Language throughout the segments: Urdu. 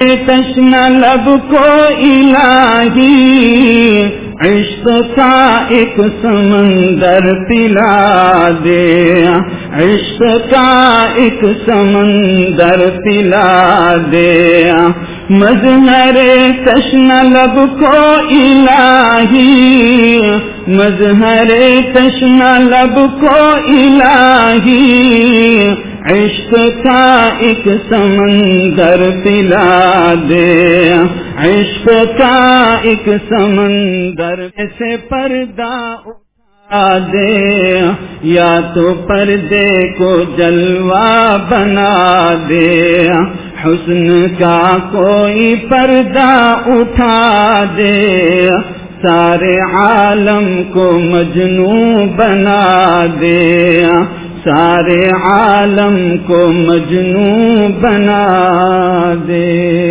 تشنا لب کو الہی عشق کا ایک سمندر پلا دے، عشق کا ایک سمندر پلا دے، مظہر تشنا لب کو الہی، مظہر تشنا لب کو الہی عشق کا ایک سمندر پلا دے، عشق کا ایک سمندر سے پردہ اٹھا دے، یا تو پردے کو جلوہ بنا دے، حسن کا کوئی پردہ اٹھا دے، سارے عالم کو مجنوں بنا دے، سارے عالم کو مجنوں بنا دے۔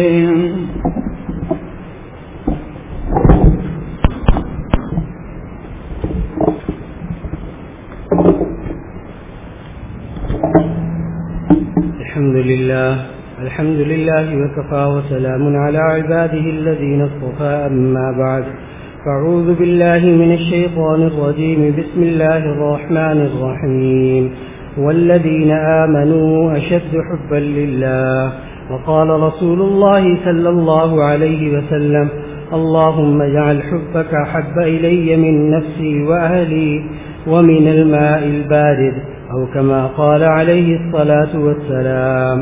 الحمد لله وكفى وسلام على عباده الذين اصطفى، أما بعد، أعوذ بالله من الشيطان الرجيم، بسم الله الرحمن الرحيم، والذين آمنوا أشد حبا لله، وقال رسول الله صلى الله عليه وسلم، اللهم اجعل حبك أحب إلي من نفسي وأهلي ومن الماء البارد، أو كما قال عليه الصلاة والسلام۔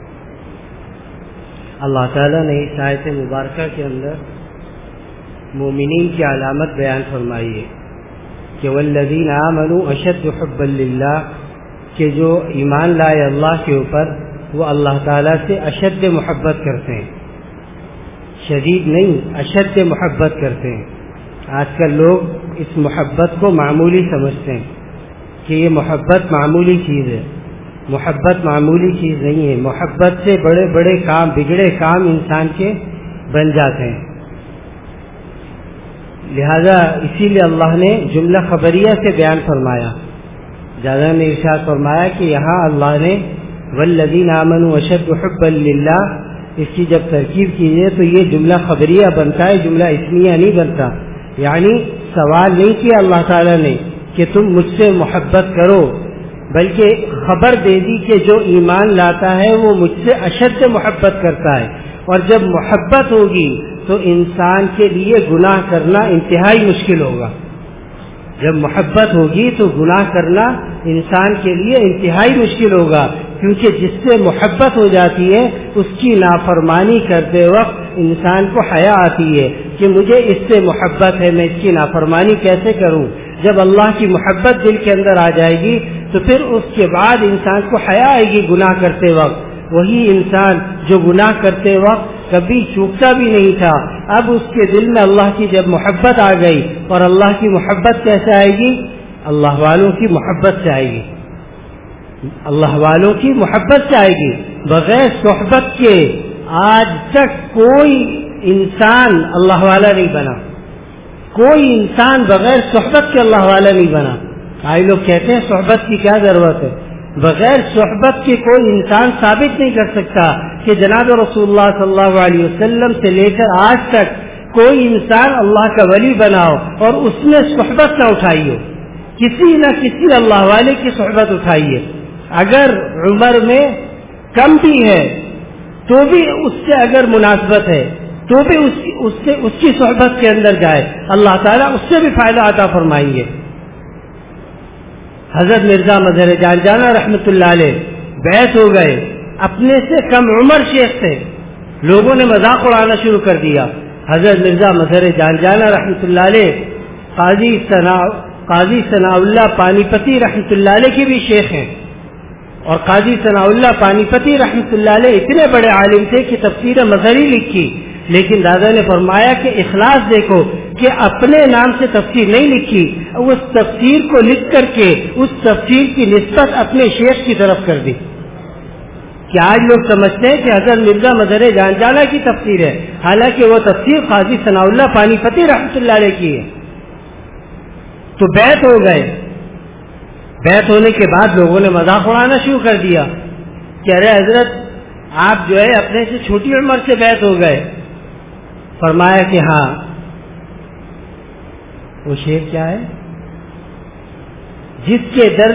اللہ تعالیٰ نے اس آیت مبارکہ کے اندر مومنین کی علامت بیان فرمائی ہے کہ والذین آمنوا اشد حبا للہ، کہ جو ایمان لائے اللہ کے اوپر وہ اللہ تعالیٰ سے اشد محبت کرتے ہیں، شدید نہیں اشد محبت کرتے ہیں۔ آج کل لوگ اس محبت کو معمولی سمجھتے ہیں کہ یہ محبت معمولی چیز ہے، محبت معمولی چیز نہیں ہے، محبت سے بڑے بڑے کام، بگڑے کام انسان کے بن جاتے ہیں۔ لہذا اسی لیے اللہ نے جملہ خبریہ سے بیان فرمایا، جانا نے ارشاد فرمایا کہ یہاں اللہ نے والذین آمنوا اشد حبا للہ، اس کی جب ترکیب کیجیے تو یہ جملہ خبریہ بنتا ہے، جملہ اسمیہ نہیں بنتا۔ یعنی سوال نہیں کیا اللہ تعالیٰ نے کہ تم مجھ سے محبت کرو، بلکہ خبر دے دی کہ جو ایمان لاتا ہے وہ مجھ سے اشد محبت کرتا ہے، اور جب محبت ہوگی تو انسان کے لیے گناہ کرنا انتہائی مشکل ہوگا۔ جب محبت ہوگی تو گناہ کرنا انسان کے لیے انتہائی مشکل ہوگا، کیونکہ جس سے محبت ہو جاتی ہے اس کی نافرمانی کرتے وقت انسان کو حیا آتی ہے کہ مجھے اس سے محبت ہے، میں اس کی نافرمانی کیسے کروں۔ جب اللہ کی محبت دل کے اندر آ جائے گی تو پھر اس کے بعد انسان کو حیا آئے گی گناہ کرتے وقت۔ وہی انسان جو گناہ کرتے وقت کبھی چوکتا بھی نہیں تھا، اب اس کے دل میں اللہ کی جب محبت آ گئی، اور اللہ کی محبت کیسے آئے گی؟ اللہ والوں کی محبت سے آئے گی، اللہ والوں کی محبت سے آئے گی۔ بغیر صحبت کے آج تک کوئی انسان اللہ والا نہیں بنا، کوئی انسان بغیر صحبت کے اللہ والا نہیں بنا۔ آج لوگ کہتے ہیں صحبت کی کیا ضرورت ہے، بغیر صحبت کے کوئی انسان ثابت نہیں کر سکتا کہ جناب رسول اللہ صلی اللہ علیہ وسلم سے لے کر آج تک کوئی انسان اللہ کا ولی بناؤ اور اس نے صحبت نہ اٹھائی ہو، کسی نہ کسی اللہ والے کی صحبت اٹھائی ہے۔ اگر عمر میں کم بھی ہے تو بھی اس سے اگر مناسبت ہے تو بھی اس کی صحبت کے اندر جائے، اللہ تعالیٰ اس سے بھی فائدہ عطا فرمائیں گے۔ حضرت مرزا مظہر جان جانا رحمۃ اللہ علیہ بیعت ہو گئے، اپنے سے کم عمر شیخ تھے، لوگوں نے مذاق اڑانا شروع کر دیا۔ حضرت مرزا مظہر جان جانا رحمۃ اللہ علیہ قاضی ثناء اللہ پانی پتی رحمۃ اللہ علیہ کے بھی شیخ ہیں، اور قاضی ثناء اللہ پانی پتی رحمۃ اللہ علیہ اتنے بڑے عالم تھے کہ تفسیر مظہری لکھی، لیکن دادا نے فرمایا کہ اخلاص دیکھو کہ اپنے نام سے تفسیر نہیں لکھی، اس تفسیر کو لکھ کر کے اس تفسیر کی نسبت اپنے شیخ کی طرف کر دی۔ کہ آج لوگ سمجھتے ہیں کہ حضرت مرزا مظہر جان جانا کی تفسیر ہے، حالانکہ وہ تفسیر قاضی ثناء اللہ پانی پتی رحمۃ اللہ علیہ کی ہے۔ تو بیعت ہو گئے، بیعت ہونے کے بعد لوگوں نے مذاق اڑانا شروع کر دیا کہ ارے حضرت آپ جو ہے اپنے سے چھوٹی عمر سے بیعت ہو گئے؟ فرمایا کہ ہاں. وہ شعر کیا ہے؟ جس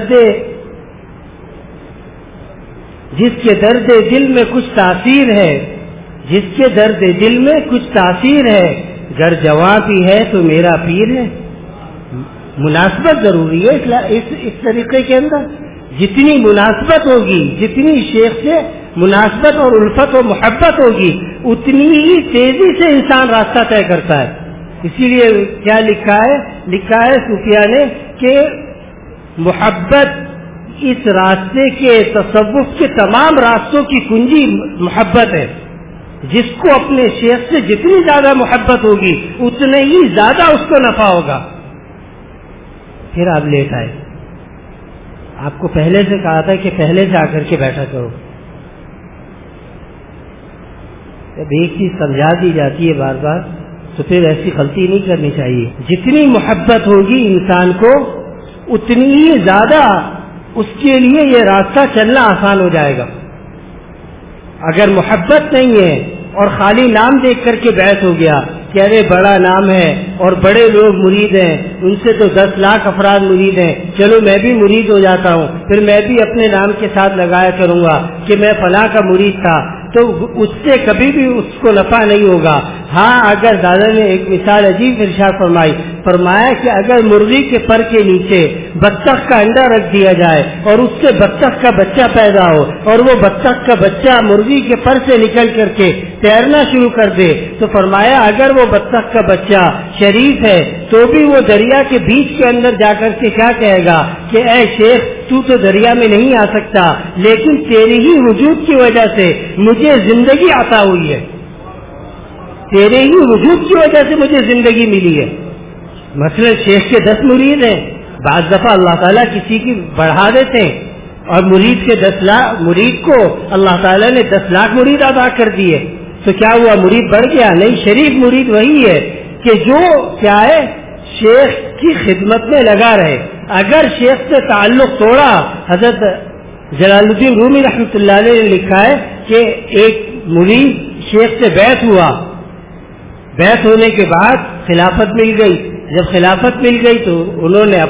کے درد دل میں کچھ تاثیر ہے، جس کے درد دل میں کچھ تاثیر ہے، گر جواں بھی ہے تو میرا پیر ہے. مناسبت ضروری ہے اس طریقے کے اندر. جتنی مناسبت ہوگی، جتنی شیخ سے مناسبت اور الفت و محبت ہوگی، اتنی ہی تیزی سے انسان راستہ طے کرتا ہے. اسی لیے کیا لکھا ہے صوفیاء نے کہ محبت اس راستے کے تصوف کے تمام راستوں کی کنجی محبت ہے. جس کو اپنے شیخ سے جتنی زیادہ محبت ہوگی اتنے ہی زیادہ اس کو نفع ہوگا. پھر آپ لیٹ آئے. آپ کو پہلے سے کہا تھا کہ پہلے سے آ کر کے بیٹھا کرو. جب ایک چیز سمجھا دی جاتی ہے بار بار تو پھر ایسی غلطی نہیں کرنی چاہیے. جتنی محبت ہوگی انسان کو اتنی ہی زیادہ اس کے لیے یہ راستہ چلنا آسان ہو جائے گا. اگر محبت نہیں ہے اور خالی نام دیکھ کر کے بیعت ہو گیا کہ ارے بڑا نام ہے اور بڑے لوگ مرید ہیں، ان سے تو 10 لاکھ افراد مرید ہیں، چلو میں بھی مرید ہو جاتا ہوں، پھر میں بھی اپنے نام کے ساتھ لگایا کروں گا کہ میں فلاں کا مرید تھا، تو اس سے کبھی بھی اس کو نفع نہیں ہوگا. ہاں اگر دادا نے ایک مثال عجیب ارشاد فرمایا کہ اگر مرغی کے پر کے نیچے بطخ کا انڈا رکھ دیا جائے اور اس سے بطخ کا بچہ پیدا ہو اور وہ بطخ کا بچہ مرغی کے پر سے نکل کر کے تیرنا شروع کر دے، تو فرمایا اگر وہ بطخ کا بچہ شریف ہے تو بھی وہ دریا کے بیچ کے اندر جا کر کے کیا کہے گا کہ اے شیخ تو دریا میں نہیں آ سکتا، لیکن تیری ہی وجود کی وجہ سے مجھے زندگی عطا ہوئی ہے، تیرے ہی وجود کی وجہ سے مجھے زندگی ملی ہے. مثلا شیخ کے 10 مرید ہیں، بعض دفعہ اللہ تعالیٰ کسی کی بڑھا دیتے ہیں اور مرید کے 10 لاکھ مرید کو اللہ تعالیٰ نے 10 لاکھ مرید ادا کر دیے، تو کیا ہوا؟ مرید بڑھ گیا؟ نہیں، شریف مرید وہی ہے کہ جو کیا ہے شیخ کی خدمت میں لگا رہے. اگر شیخ سے تعلق توڑا، حضرت جلال الدین رومی رحمۃ اللہ علیہ نے لکھا ہے کہ ایک مرید شیخ سے بیعت ہوا، بیعت ہونے کے بعد خلافت مل گئی. جب خلافت مل گئی تو انہوں نے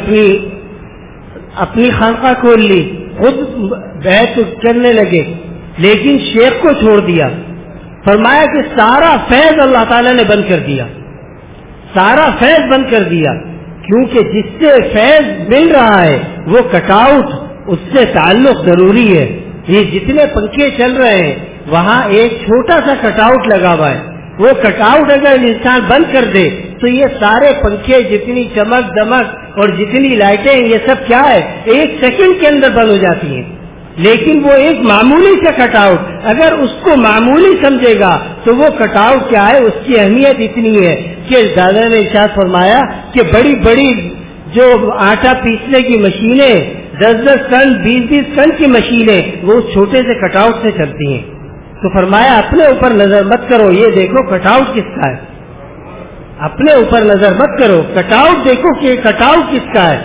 اپنی خانقاہ کھول لی، خود بیعت کرنے لگے، لیکن شیخ کو چھوڑ دیا. فرمایا کہ سارا فیض اللہ تعالیٰ نے بند کر دیا، سارا فیض بند کر دیا، کیونکہ جس سے فیض مل رہا ہے وہ کٹ آؤٹ، اس سے تعلق ضروری ہے. یہ جتنے پنکھے چل رہے ہیں وہاں ایک چھوٹا سا کٹ آؤٹ لگا ہوا ہے، وہ کٹ آؤٹ اگر انسان بند کر دے تو یہ سارے پنکھے، جتنی چمک دمک اور جتنی لائٹیں، یہ سب کیا ہے 1 سیکنڈ کے اندر بند ہو جاتی ہیں. لیکن وہ ایک معمولی سے کٹ آؤٹ اگر اس کو معمولی سمجھے گا تو وہ کٹ آؤٹ کیا ہے، اس کی اہمیت اتنی ہے کہ دادا نے ارشاد فرمایا کہ بڑی بڑی جو آٹا پیسنے کی مشینیں، 10-10 ٹن 20-20 ٹن کی مشینیں، وہ اس چھوٹے سے کٹ آؤٹ سے چلتی ہیں. تو فرمایا اپنے اوپر نظر مت کرو، یہ دیکھو کٹ آؤٹ کس کا ہے. اپنے اوپر نظر مت کرو، کٹ آؤٹ دیکھو کہ کٹ آؤٹ کس کا ہے.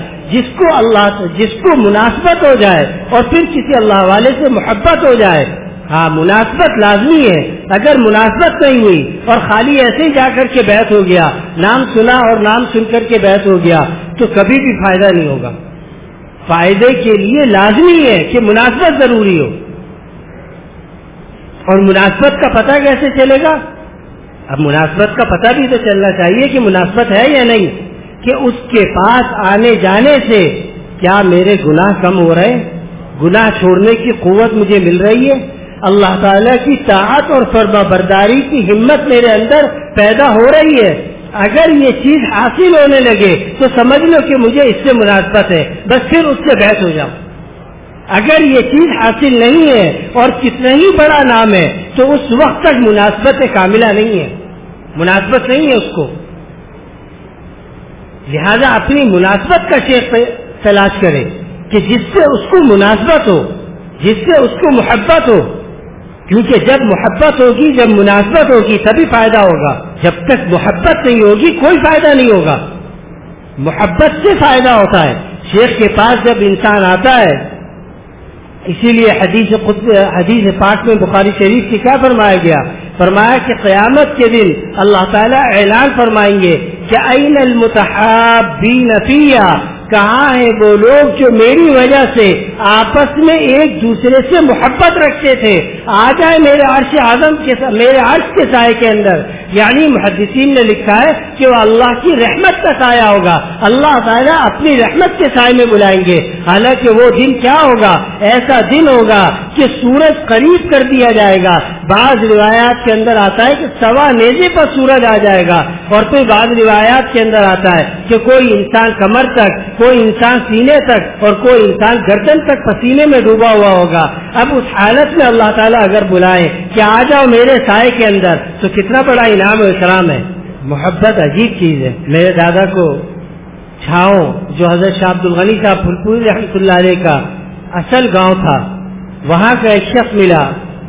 جس کو مناسبت ہو جائے اور پھر کسی اللہ والے سے محبت ہو جائے. ہاں مناسبت لازمی ہے. اگر مناسبت نہیں ہوئی اور خالی ایسے ہی جا کر کے بیعت ہو گیا، نام سنا اور نام سن کر کے بیعت ہو گیا، تو کبھی بھی فائدہ نہیں ہوگا. فائدے کے لیے لازمی ہے کہ مناسبت ضروری ہو. اور مناسبت کا پتہ کیسے چلے گا؟ اب مناسبت کا پتہ بھی تو چلنا چاہیے کہ مناسبت ہے یا نہیں، کہ اس کے پاس آنے جانے سے کیا میرے گناہ کم ہو رہے ہیں، گناہ چھوڑنے کی قوت مجھے مل رہی ہے، اللہ تعالیٰ کی طاعت اور فرما برداری کی ہمت میرے اندر پیدا ہو رہی ہے. اگر یہ چیز حاصل ہونے لگے تو سمجھ لو کہ مجھے اس سے مناسبت ہے، بس پھر اس سے بیعت ہو جاؤ. اگر یہ چیز حاصل نہیں ہے اور کتنا ہی بڑا نام ہے تو اس وقت تک مناسبت کاملہ نہیں ہے، مناسبت نہیں ہے اس کو. لہذا اپنی مناسبت کا شیخ تلاش کرے کہ جس سے اس کو مناسبت ہو، جس سے اس کو محبت ہو. کیونکہ جب محبت ہوگی، جب مناسبت ہوگی تبھی فائدہ ہوگا. جب تک محبت نہیں ہوگی کوئی فائدہ نہیں ہوگا. محبت سے فائدہ ہوتا ہے. شیخ کے پاس جب انسان آتا ہے، اسی لیے حدیث پاک میں بخاری شریف کی کیا فرمایا گیا؟ فرمایا کہ قیامت کے دن اللہ تعالیٰ اعلان فرمائیں گے کہ این المتحابین فیہ، کہاں ہیں وہ لوگ جو میری وجہ سے آپس میں ایک دوسرے سے محبت رکھتے تھے، آ جائے میرے عرش اعظم کے میرے عرش کے سائے کے اندر. یعنی محدثین نے لکھا ہے کہ وہ اللہ کی رحمت کا سایہ ہوگا، اللہ تعالیٰ اپنی رحمت کے سائے میں بلائیں گے. حالانکہ وہ دن کیا ہوگا؟ ایسا دن ہوگا کہ سورج قریب کر دیا جائے گا. بعض روایات کے اندر آتا ہے کہ سوا نیزے پر سورج آ جائے گا، اور پھر بعض روایات کے اندر آتا ہے کہ کوئی انسان کمر تک، کوئی انسان سینے تک، اور کوئی انسان گردن تک پسینے میں ڈوبا ہوا ہوگا. اب اس حالت میں اللہ تعالیٰ اگر بلائے کہ آ جاؤ میرے سائے کے اندر، تو کتنا بڑا انعام و اکرام ہے. محبت عجیب چیز ہے. میرے دادا کو چھاؤں، جو حضرت شاہ عبد الغنی صاحب پھلپوری رحمۃ اللہ علیہ کا اصل گاؤں تھا، وہاں کا ایک شخص ملا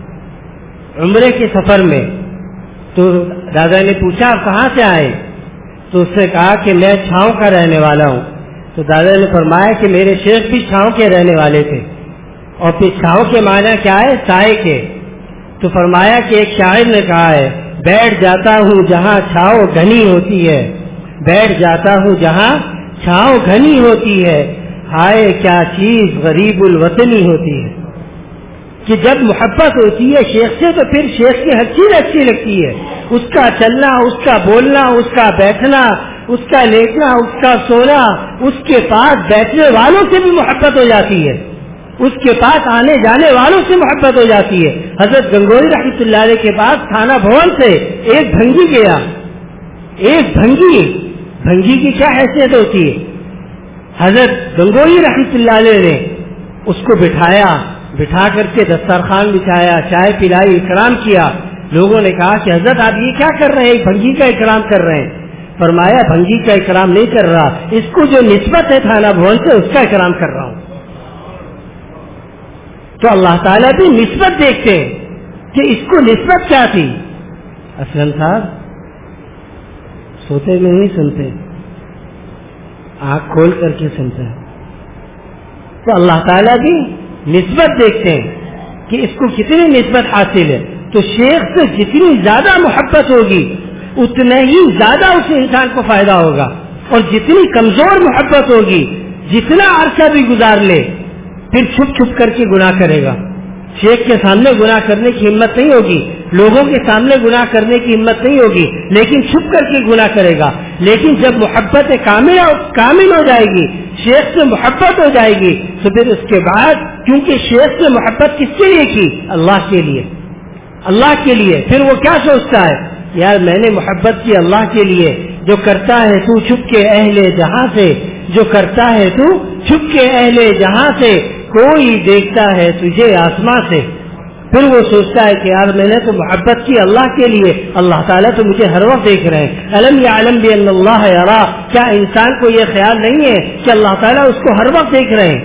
عمرے کے سفر میں. تو دادا نے پوچھا آپ کہاں سے آئے؟ تو اس نے کہا کہ میں چھاؤں کا رہنے والا ہوں. تو دادا نے فرمایا کہ میرے شیخ بھی چھاؤں کے رہنے والے تھے. اور پھر چھاؤں کے معنی کیا ہے؟ سائے کے. تو فرمایا کہ ایک شاعر نے کہا ہے، بیٹھ جاتا ہوں جہاں چھاؤں گھنی ہوتی ہے، بیٹھ جاتا ہوں جہاں چھاؤں گھنی ہوتی ہے، ہائے کیا چیز غریب الوطنی ہوتی ہے. کہ جب محبت ہوتی ہے شیخ سے تو پھر شیخ کی ہر چیز اچھی لگتی ہے. اس کا چلنا، اس کا بولنا، اس کا بیٹھنا، اس کا لیٹنا، اس کا سونا، اس کے پاس بیٹھنے والوں سے بھی محبت ہو جاتی ہے، اس کے پاس آنے جانے والوں سے محبت ہو جاتی ہے. حضرت گنگوئی رحمۃ اللہ علیہ کے پاس تھانہ بھون سے ایک بھنگی گیا. ایک بھنگی کی کیا حیثیت ہوتی ہے؟ حضرت گنگوئی رحمۃ اللہ علیہ نے اس کو بٹھا کر کے دسترخوان بچھایا، چائے پلائی، اکرام کیا. لوگوں نے کہا کہ حضرت آپ یہ کیا کر رہے ہیں؟ بھنگی کا اکرام کر رہے ہیں. فرمایا بھنگی کا اکرام نہیں کر رہا، اس کو جو نسبت ہے تھانہ بھون سے اس کا اکرام کر رہا ہوں. تو اللہ تعالیٰ بھی نسبت دیکھتے ہیں کہ اس کو نسبت کیا تھی. اسلم صاحب سوتے میں نہیں سنتے، آنکھ کھول کر کے سنتے ہیں. تو اللہ تعالیٰ بھی نسبت دیکھتے ہیں کہ اس کو کتنی نسبت حاصل ہے. تو شیخ سے جتنی زیادہ محبت ہوگی اتنا ہی زیادہ اس انسان کو فائدہ ہوگا، اور جتنی کمزور محبت ہوگی، جتنا عرصہ بھی گزار لے پھر چھپ چھپ کر کے گناہ کرے گا. شیخ کے سامنے گناہ کرنے کی ہمت نہیں ہوگی، لوگوں کے سامنے گناہ کرنے کی ہمت نہیں ہوگی، لیکن چھپ کر کے گناہ کرے گا. لیکن جب محبت کامل ہو جائے گی، شیخ سے محبت ہو جائے گی، تو پھر اس کے بعد کیونکہ شیخ سے محبت کس کے لیے کی؟ اللہ کے لیے. اللہ کے لیے. پھر وہ کیا سوچتا ہے؟ یار میں نے محبت کی اللہ کے لیے. جو کرتا ہے تو چھپ کے اہل جہاں سے، جو کرتا ہے تو چھپ کے اہل جہاں سے، کوئی دیکھتا ہے تجھے آسمان سے. پھر وہ سوچتا ہے کہ یار میں نے تو محبت کی اللہ کے لیے، اللہ تعالیٰ تو مجھے ہر وقت دیکھ رہے ہیں. الم یعلم بان اللہ یرا، کیا انسان کو یہ خیال نہیں ہے کہ اللہ تعالیٰ اس کو ہر وقت دیکھ رہے ہیں؟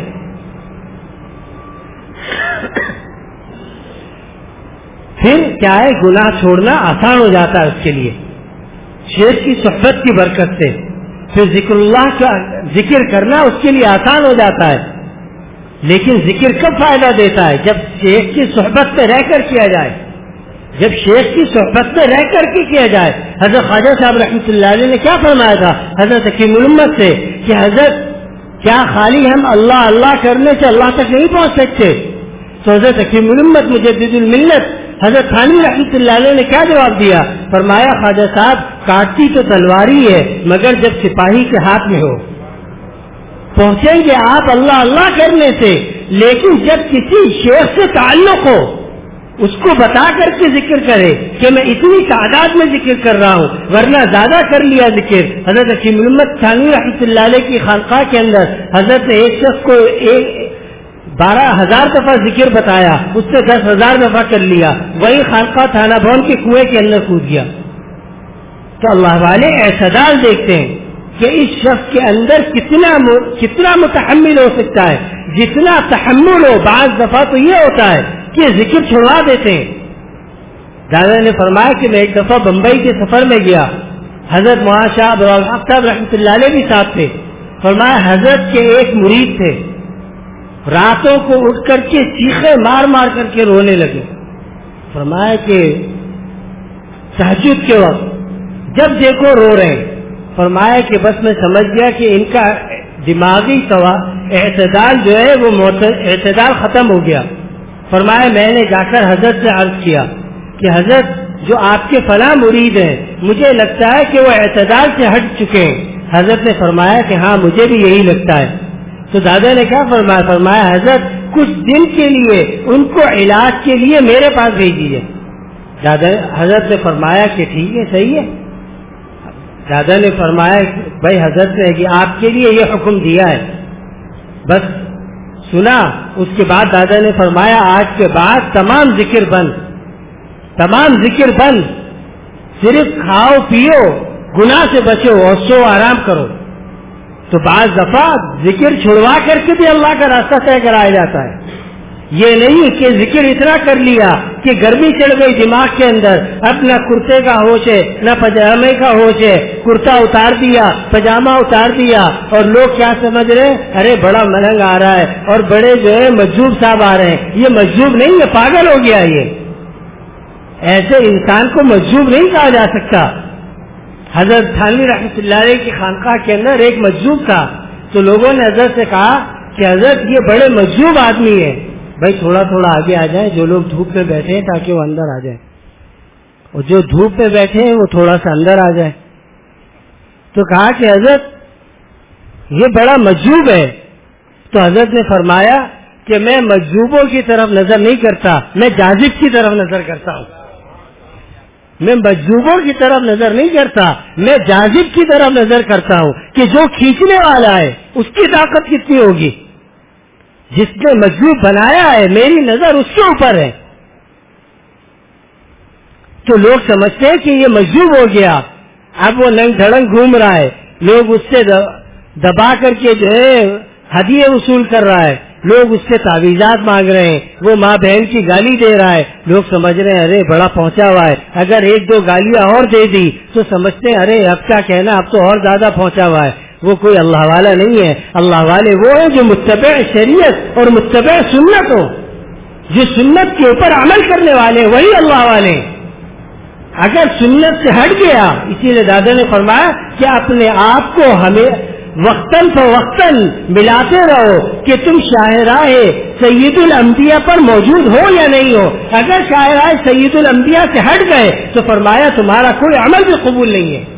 پھر کیا ہے، گناہ چھوڑنا آسان ہو جاتا ہے اس کے لیے شیخ کی صحبت کی برکت سے. پھر ذکر اللہ کا ذکر کرنا اس کے لیے آسان ہو جاتا ہے. لیکن ذکر کب فائدہ دیتا ہے؟ جب شیخ کی صحبت میں رہ کر کیا جائے. جب شیخ کی صحبت میں رہ کر کے کیا جائے. حضرت خواجہ صاحب رحمۃ اللہ علیہ نے کیا فرمایا تھا حضرت حکیم الامت سے کہ حضرت کیا خالی ہم اللہ اللہ کرنے سے اللہ تک نہیں پہنچ سکتے؟ تو حضرت حکیم الامت مجدد الملت حضرت تھانوی رحمۃ اللہ علیہ نے کیا جواب دیا؟ فرمایا خواجہ صاحب کاٹتی تو تلوار ہی ہے مگر جب سپاہی کے ہاتھ میں ہو. پہنچیں گے آپ اللہ اللہ کرنے سے، لیکن جب کسی شیخ سے تعلق ہو اس کو بتا کر کے ذکر کرے کہ میں اتنی تعداد میں ذکر کر رہا ہوں، ورنہ زیادہ کر لیا ذکر. حضرت حکیم الامت تھانوی رحمۃ اللہ علیہ کی خانقاہ کے اندر حضرت نے ایک شخص کو 12,000 دفعہ ذکر بتایا، اس سے 10,000 دفعہ کر لیا، وہی خانقاہ تھانہ بھون کے کنویں کے اندر کود گیا. تو اللہ والے اعتدال دیکھتے ہیں کہ اس شخص کے اندر کتنا متحمل ہو سکتا ہے. جتنا تحمل ہو، بعض دفعہ تو یہ ہوتا ہے کہ ذکر چھوڑوا دیتے ہیں. دادا نے فرمایا کہ میں ایک دفعہ بمبئی کے سفر میں گیا، حضرت مولانا شاہ عبد الحق صاحب رحمۃ اللہ علیہ بھی ساتھ تھے. فرمایا حضرت کے ایک مرید تھے، راتوں کو اٹھ کر کے چیخے مار مار کر کے رونے لگے. فرمایا کہ تہجد کے وقت جب دیکھو رو رہے ہیں. فرمایا کہ بس میں سمجھ گیا کہ ان کا دماغی اعتدال جو ہے وہ اعتدال ختم ہو گیا. فرمایا میں نے جا کر حضرت سے عرض کیا کہ حضرت جو آپ کے فلاں مرید ہیں مجھے لگتا ہے کہ وہ اعتدال سے ہٹ چکے ہیں. حضرت نے فرمایا کہ ہاں مجھے بھی یہی لگتا ہے. تو دادا نے کیا فرمایا؟ فرمایا حضرت کچھ دن کے لیے ان کو علاج کے لیے میرے پاس بھیجیے. حضرت نے فرمایا کہ ٹھیک ہے صحیح ہے. دادا نے فرمایا بھائی حضرت نے کہ آپ کے لیے یہ حکم دیا ہے بس سنا. اس کے بعد دادا نے فرمایا آج کے بعد تمام ذکر بند، تمام ذکر بند، صرف کھاؤ پیو، گناہ سے بچو اور سو آرام کرو. تو بعض دفعہ ذکر چھڑوا کر کے بھی اللہ کا راستہ طے کرایا جاتا ہے. یہ نہیں کہ ذکر اتنا کر لیا کہ گرمی چڑھ گئی دماغ کے اندر، اب نہ کرتے کا ہوش ہے نہ پجامے کا ہوش ہے، کرتا اتار دیا پجامہ اتار دیا اور لوگ کیا سمجھ رہے ہیں؟ ارے بڑا ملنگ آ رہا ہے اور بڑے جو ہے مجذوب صاحب آ رہے ہیں. یہ مجذوب نہیں، یہ پاگل ہو گیا. یہ ایسے انسان کو مجذوب نہیں کہا جا سکتا. حضرت تھانوی رحمۃ اللہ علیہ کی خانقاہ کے اندر ایک مجذوب تھا. تو لوگوں نے حضرت سے کہا کہ حضرت یہ بڑے مجذوب آدمی ہے، بھائی تھوڑا تھوڑا آگے آ جائیں جو لوگ دھوپ میں بیٹھے ہیں تاکہ وہ اندر آ جائیں، اور جو دھوپ میں بیٹھے ہیں وہ تھوڑا سا اندر آ جائیں. تو کہا کہ حضرت یہ بڑا مجذوب ہے. تو حضرت نے فرمایا کہ میں مجذوبوں کی طرف نظر نہیں کرتا، میں جاذب کی طرف نظر کرتا ہوں. میں مجذوبوں کی طرف نظر نہیں کرتا، میں جاذب کی طرف نظر کرتا ہوں کہ جو کھینچنے والا ہے اس کی طاقت کتنی ہوگی. جس نے مجذوب بنایا ہے میری نظر اس کے اوپر ہے. تو لوگ سمجھتے ہیں کہ یہ مجذوب ہو گیا، اب وہ ننگ دھڑنگ گھوم رہا ہے، لوگ اس سے دبا کر کے جو ہے ہدیے وصول کر رہا ہے، لوگ اس سے تعویذات مانگ رہے ہیں، وہ ماں بہن کی گالی دے رہا ہے. لوگ سمجھ رہے ہیں ارے بڑا پہنچا ہوا ہے. اگر ایک دو گالیاں اور دے دی تو سمجھتے ہیں ارے اب کیا کہنا، اب تو اور زیادہ پہنچا ہوا ہے. وہ کوئی اللہ والا نہیں ہے. اللہ والے وہ ہیں جو متبع شریعت اور متبع سنت ہو، جو سنت کے اوپر عمل کرنے والے، وہی اللہ والے. اگر سنت سے ہٹ گیا، اسی لیے دادا نے فرمایا کہ اپنے آپ کو ہمیں وقتاً فوقتاً ملاتے رہو کہ تم شاہراہ سید الانبیاء پر موجود ہو یا نہیں ہو. اگر شاہراہ سید الانبیاء سے ہٹ گئے تو فرمایا تمہارا کوئی عمل بھی قبول نہیں ہے.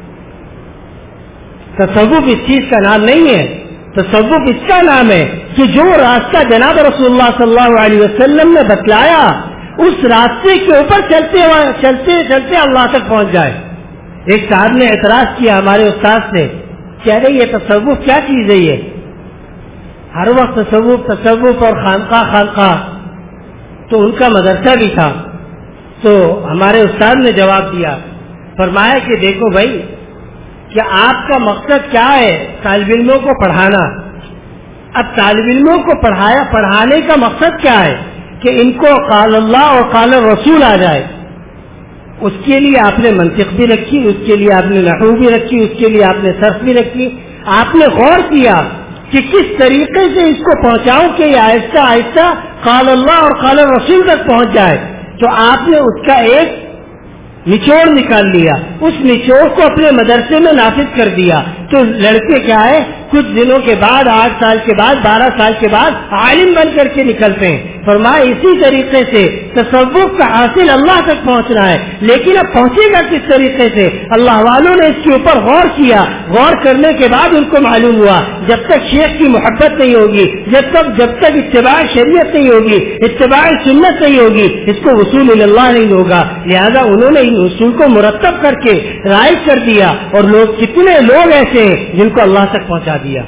تصوف اس چیز کا نام نہیں ہے. تصوف اس کا نام ہے کہ جو راستہ جناب رسول اللہ صلی اللہ علیہ وسلم نے بتلایا اس راستے کے اوپر چلتے چلتے اللہ تک پہنچ جائے. ایک صاحب نے اعتراض کیا ہمارے استاد سے، کہہ رہے یہ تصوف کیا چیز ہے؟ یہ ہر وقت تصوف اور خانقاہ. تو ان کا مدرسہ بھی تھا. تو ہمارے استاد نے جواب دیا، فرمایا کہ دیکھو بھائی کہ آپ کا مقصد کیا ہے؟ طالب علموں کو پڑھانا. اب طالب علموں کو پڑھانے کا مقصد کیا ہے؟ کہ ان کو قال اللہ اور قال رسول آ جائے. اس کے لیے آپ نے منطق بھی رکھی، اس کے لیے آپ نے نحو بھی رکھی، اس کے لیے آپ نے صرف بھی رکھی. آپ نے غور کیا کہ کس طریقے سے اس کو پہنچاؤں کہ یہ آہستہ آہستہ قال اللہ اور قال رسول تک پہنچ جائے. تو آپ نے اس کا ایک نچوڑ نکال لیا، اس نچوڑ کو اپنے مدرسے میں نافذ کر دیا. تو لڑکے کیا ہے، کچھ دنوں کے بعد 8 سال کے بعد 12 سال کے بعد عالم بن کر کے نکلتے ہیں. فرمایا اسی طریقے سے تصوف کا حاصل اللہ تک پہنچنا ہے. لیکن اب پہنچے گا کس طریقے سے؟ اللہ والوں نے اس کے اوپر غور کیا. غور کرنے کے بعد ان کو معلوم ہوا جب تک شیخ کی محبت نہیں ہوگی، جب تک اتباع شریعت نہیں ہوگی، اتباع سنت نہیں ہوگی، اس کو وصول اللہ نہیں ہوگا. لہذا انہوں نے ان اصول کو مرتب کر کے رائج کر دیا. اور کتنے لوگ ایسے ہیں جن کو اللہ تک پہنچا دیا،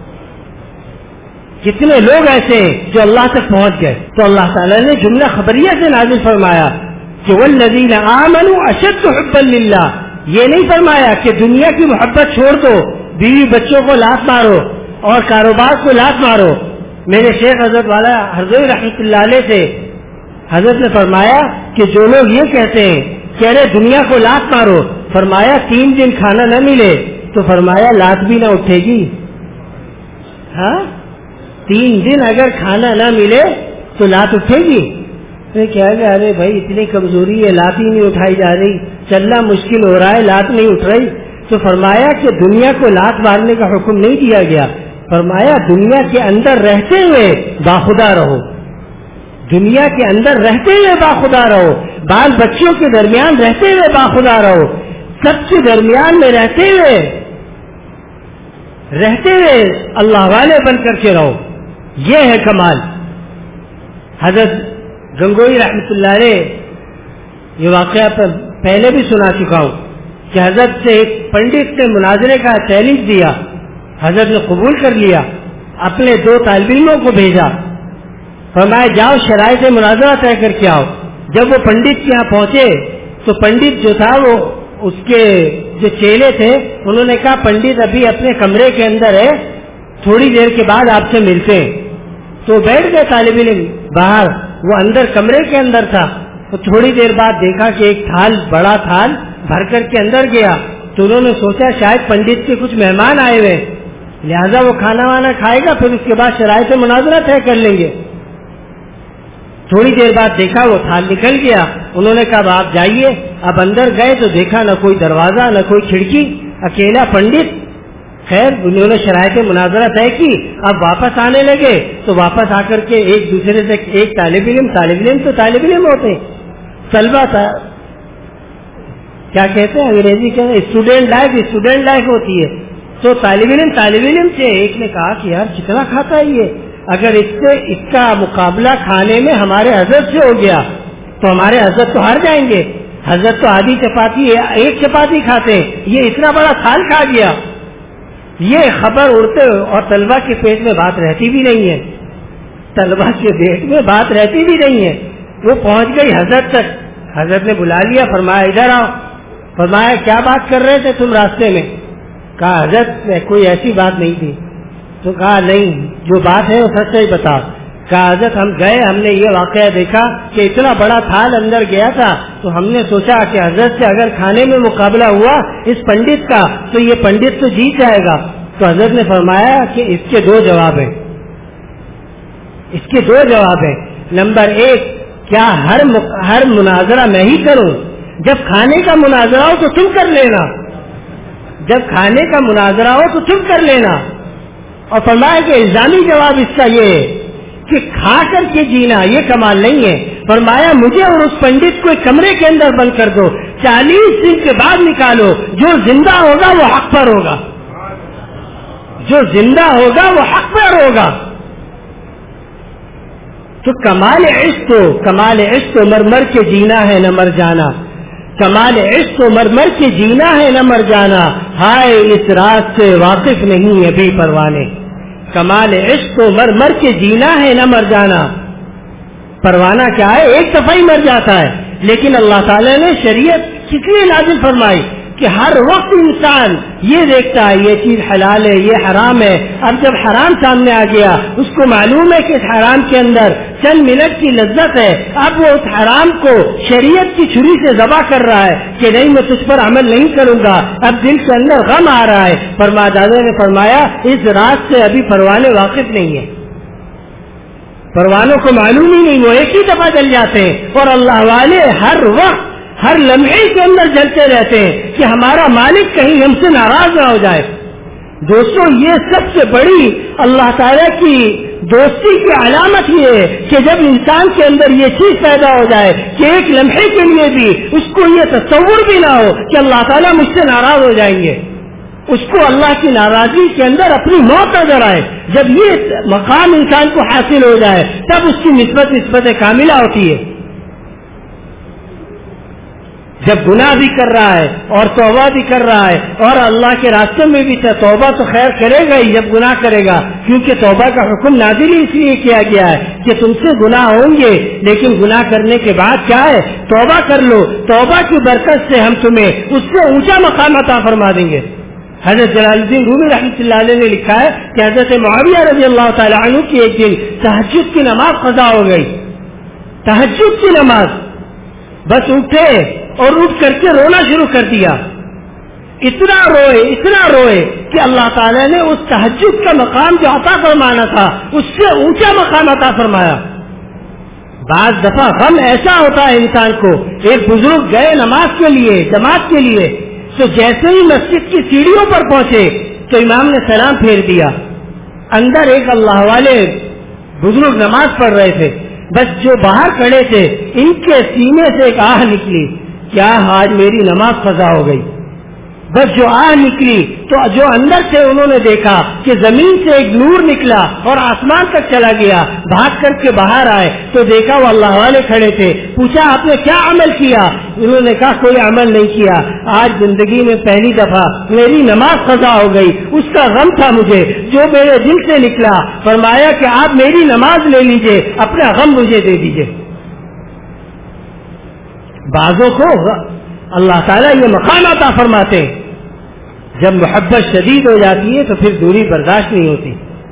کتنے لوگ ایسے ہیں جو اللہ تک پہنچ گئے. تو اللہ تعالیٰ نے جملہ خبریہ سے نازل فرمایا کہ والذین آمنوا اشد حبا للہ. یہ نہیں فرمایا کہ دنیا کی محبت چھوڑ دو، بیوی بچوں کو لات مارو اور کاروبار کو لات مارو. میرے شیخ حضرت والا حضرت رحمۃ اللہ علیہ سے حضرت نے فرمایا کہ جو لوگ یہ کہتے ہیں کہ ارے دنیا کو لات مارو، فرمایا 3 دن کھانا نہ ملے تو فرمایا لات بھی نہ اٹھے گی. ہاں 3 دن اگر کھانا نہ ملے تو لات اٹھے گی؟ کیا کہ ارے بھائی اتنی کمزوری ہے، لات ہی نہیں اٹھائی جا رہی، چلنا مشکل ہو رہا ہے، لات نہیں اٹھ رہی. تو فرمایا کہ دنیا کو لات مارنے کا حکم نہیں دیا گیا، فرمایا دنیا کے اندر رہتے ہوئے باخدا رہو، دنیا کے اندر رہتے ہوئے باخدا رہو، بال بچوں کے درمیان رہتے ہوئے باخدا رہو، سب کے درمیان میں رہتے ہوئے اللہ والے بن کر کے رہو. یہ ہے کمال. حضرت گنگوئی رحمۃ اللہ علیہ، یہ واقعہ پہلے بھی سنا چکا ہوں کہ حضرت سے ایک پنڈت نے مناظرے کا چیلنج دیا، حضرت نے قبول کر لیا، اپنے 2 طالب علموں کو بھیجا، فرمایا جاؤ شرائط مناظرہ طے کر کے آؤ. جب وہ پنڈت کے یہاں پہنچے تو پنڈت جو تھا وہ اس کے جو چیلے تھے انہوں نے کہا پنڈت ابھی اپنے کمرے کے اندر ہے، تھوڑی دیر کے بعد آپ سے ملتے ہیں. تو بیٹھ گئے طالب علم باہر، وہ اندر کمرے کے اندر تھا. تو تھوڑی دیر بعد دیکھا کہ ایک تھال، بڑا تھال بھر کر کے اندر گیا. تو انہوں نے سوچا شاید پنڈت کے کچھ مہمان آئے ہوئے، لہذا وہ کھانا وانا کھائے گا، پھر اس کے بعد شرائط مناظرہ طے کر لیں گے. تھوڑی دیر بعد دیکھا وہ تھال نکل گیا. انہوں نے کہا آپ جائیے. اب اندر گئے تو دیکھا نہ کوئی دروازہ نہ کوئی کھڑکی، اکیلا پنڈت. خیر انہوں نے شرائط مناظرہ طے کی. اب واپس آنے لگے تو واپس آ کر کے ایک دوسرے سے، ایک طالب علم تو طالب علم ہوتے ہیں، طلبہ تھا، کیا کہتے ہیں انگریزی کے اسٹوڈنٹ لائف ہوتی ہے. تو طالب علم سے ایک نے کہا کہ یار کتنا کھاتا ہے یہ، اگر اس کا مقابلہ کھانے میں ہمارے حضرت سے ہو گیا تو ہمارے حضرت تو ہار جائیں گے. حضرت تو آدھی چپاتی، 1 چپاتی کھاتے ہیں، یہ اتنا بڑا تھال کھا گیا. یہ خبر اڑتے اور طلبہ کے پیٹ میں بات رہتی بھی نہیں ہے، طلبہ کے پیٹ میں بات رہتی بھی نہیں ہے. وہ پہنچ گئی حضرت تک. حضرت نے بلا لیا، فرمایا ادھر آؤ. فرمایا کیا بات کر رہے تھے تم راستے میں؟ کہا حضرت کوئی ایسی بات نہیں تھی. تو کہا نہیں، جو بات ہے وہ سچ ہی بتا. کہا حضرت ہم گئے، ہم نے یہ واقعہ دیکھا کہ اتنا بڑا تھال اندر گیا تھا، تو ہم نے سوچا کہ حضرت سے اگر کھانے میں مقابلہ ہوا اس پنڈت کا تو یہ پنڈت تو جیت جائے گا. تو حضرت نے فرمایا کہ اس کے 2 جواب ہیں. نمبر 1، کیا ہر مناظرہ میں ہی کروں؟ جب کھانے کا مناظرہ ہو تو تم کر لینا. اور فرمایا کہ الزامی جواب اس کا یہ ہے کہ کھا کر کے جینا یہ کمال نہیں ہے. فرمایا مجھے اور اس پنڈت کو ایک کمرے کے اندر بند کر دو، 40 دن کے بعد نکالو، جو زندہ ہوگا وہ حق پر ہوگا. تو کمال عشق تو مر کے جینا ہے نہ مر جانا. ہائے اس رات سے واقف نہیں ابھی پروانے. کمال عشق تو مر کے جینا ہے نہ مر جانا. پروانہ کیا ہے؟ ایک دفعہ ہی مر جاتا ہے. لیکن اللہ تعالیٰ نے شریعت کس لیے نازل فرمائی کہ ہر وقت انسان یہ دیکھتا ہے یہ چیز حلال ہے، یہ حرام ہے. اب جب حرام سامنے آ گیا اس کو معلوم ہے کہ اس حرام کے اندر چند منٹ کی لذت ہے. اب وہ اس حرام کو شریعت کی چھری سے ذبح کر رہا ہے کہ نہیں میں تجھ پر عمل نہیں کروں گا. اب دل کے اندر غم آ رہا ہے. فرمادادہ نے فرمایا اس رات سے ابھی پروانے واقف نہیں ہے، پروانوں کو معلوم ہی نہیں، وہ ایک ہی دفعہ جل جاتے ہیں. اور اللہ والے ہر وقت ہر لمحے کے اندر جلتے رہتے ہیں کہ ہمارا مالک کہیں ہم سے ناراض نہ ہو جائے. دوستوں یہ سب سے بڑی اللہ تعالیٰ کی دوستی کی علامت یہ ہے کہ جب انسان کے اندر یہ چیز پیدا ہو جائے کہ ایک لمحے کے لیے بھی اس کو یہ تصور بھی نہ ہو کہ اللہ تعالیٰ مجھ سے ناراض ہو جائیں گے. اس کو اللہ کی ناراضگی کے اندر اپنی موت نظر آئے. جب یہ مقام انسان کو حاصل ہو جائے تب اس کی نسبت کاملہ ہوتی ہے. جب گناہ بھی کر رہا ہے اور توبہ بھی کر رہا ہے اور اللہ کے راستے میں بھی توبہ تو خیر کرے گا ہی جب گناہ کرے گا، کیونکہ توبہ کا حکم نازل ہی اس لیے کیا گیا ہے کہ تم سے گناہ ہوں گے، لیکن گناہ کرنے کے بعد کیا ہے؟ توبہ کر لو. توبہ کی برکت سے ہم تمہیں اس سے اونچا مقام عطا فرما دیں گے. حضرت جلال الدین رومی رحمۃ اللہ علیہ نے لکھا ہے کہ حضرت معاویہ رضی اللہ تعالیٰ عنہ کی ایک دن تہجد کی نماز قضا ہو گئی. تہجد کی نماز، بس اٹھے اور اٹھ کر کے رونا شروع کر دیا. اتنا روئے کہ اللہ تعالیٰ نے اس تہجد کا مقام جو عطا فرمانا تھا اس سے اونچا مقام عطا فرمایا. بعض دفعہ غم ایسا ہوتا ہے انسان کو. ایک بزرگ گئے نماز کے لیے, جماعت کے لیے, تو جیسے ہی مسجد کی سیڑھیوں پر پہنچے تو امام نے سلام پھیر دیا. اندر ایک اللہ والے بزرگ نماز پڑھ رہے تھے. بس جو باہر کھڑے تھے ان کے سینے سے ایک آہ نکلی, کیا آج میری نماز قضا ہو گئی. بس جو آہ نکلی تو جو اندر سے انہوں نے دیکھا کہ زمین سے ایک نور نکلا اور آسمان تک چلا گیا. بھاگ کر کے باہر آئے تو دیکھا وہ اللہ والے کھڑے تھے. پوچھا آپ نے کیا عمل کیا؟ انہوں نے کہا کوئی عمل نہیں کیا, آج زندگی میں پہلی دفعہ میری نماز قضا ہو گئی. اس کا غم تھا مجھے جو میرے دل سے نکلا. فرمایا کہ آپ میری نماز لے لیجئے, اپنا غم مجھے دے دیجئے. بعضوں کو اللہ تعالیٰ یہ مقام عطا فرماتے ہیں. جب محبت شدید ہو جاتی ہے تو پھر دوری برداشت نہیں ہوتی,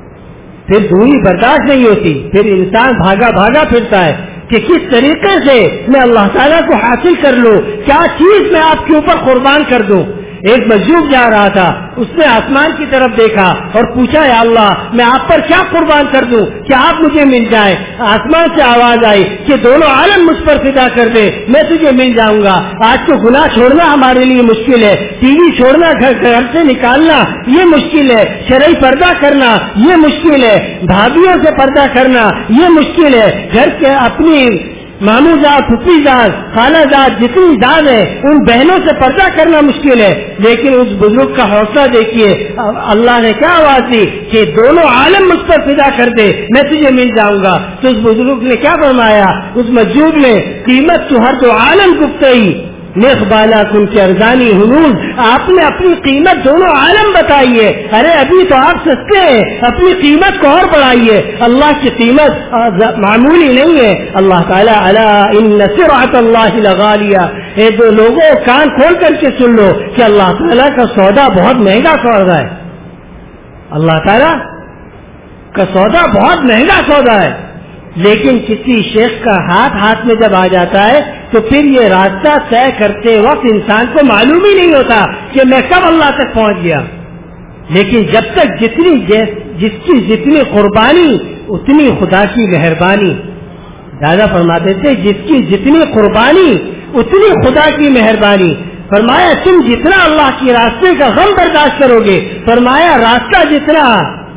پھر انسان بھاگا بھاگا پھرتا ہے کہ کس طریقے سے میں اللہ تعالیٰ کو حاصل کر لوں, کیا چیز میں آپ کے اوپر قربان کر دوں. ایک مجذوب جا رہا تھا, اس نے آسمان کی طرف دیکھا اور پوچھا یا اللہ میں آپ پر کیا قربان کر دوں کہ آپ مجھے مل جائیں. آسمان سے آواز آئی کہ دونوں عالم مجھ پر فدا کر دے, میں تجھے مل جاؤں گا. آج تو گناہ چھوڑنا ہمارے لیے مشکل ہے, ٹی وی چھوڑنا, گھر سے نکالنا یہ مشکل ہے, شرعی پردہ کرنا یہ مشکل ہے, بھابھیوں سے پردہ کرنا یہ مشکل ہے, گھر کے اپنی ماموں زاد, پھپھی زاد, خالہ زاد, جتنی زاد ہے ان بہنوں سے پردہ کرنا مشکل ہے. لیکن اس بزرگ کا حوصلہ دیکھیے, اللہ نے کیا آواز دی کہ دونوں عالم مجھ پر فدا کر دے, میں تجھے مل جاؤں گا. تو اس بزرگ نے کیا فرمایا, اس مجذوب نے, قیمت تو ہر دو عالم گفتئی نیخ بالا کن کے ارزانی ہنوز. آپ نے اپنی قیمت دونوں عالم بتائی ہے. ارے ابھی تو آپ سستے ہیں, اپنی قیمت کو اور بڑھائیے. اللہ کی قیمت معمولی نہیں ہے. اللہ تعالیٰ الا ان سرعۃ اللہ لغالیہ. اے دو لوگوں کان کھول کر کے سن لو کہ اللہ تعالیٰ کا سودا بہت مہنگا سودا ہے. اللہ تعالیٰ کا سودا بہت مہنگا سودا ہے. لیکن کسی شیخ کا ہاتھ میں جب آ جاتا ہے تو پھر یہ راستہ طے کرتے وقت انسان کو معلوم ہی نہیں ہوتا کہ میں کب اللہ تک پہنچ گیا. لیکن جب تک جس کی جتنی قربانی اتنی خدا کی مہربانی. دادا فرماتے تھے جس کی جتنی قربانی اتنی خدا کی مہربانی. فرمایا تم جتنا اللہ کے راستے کا غم برداشت کرو گے, فرمایا راستہ جتنا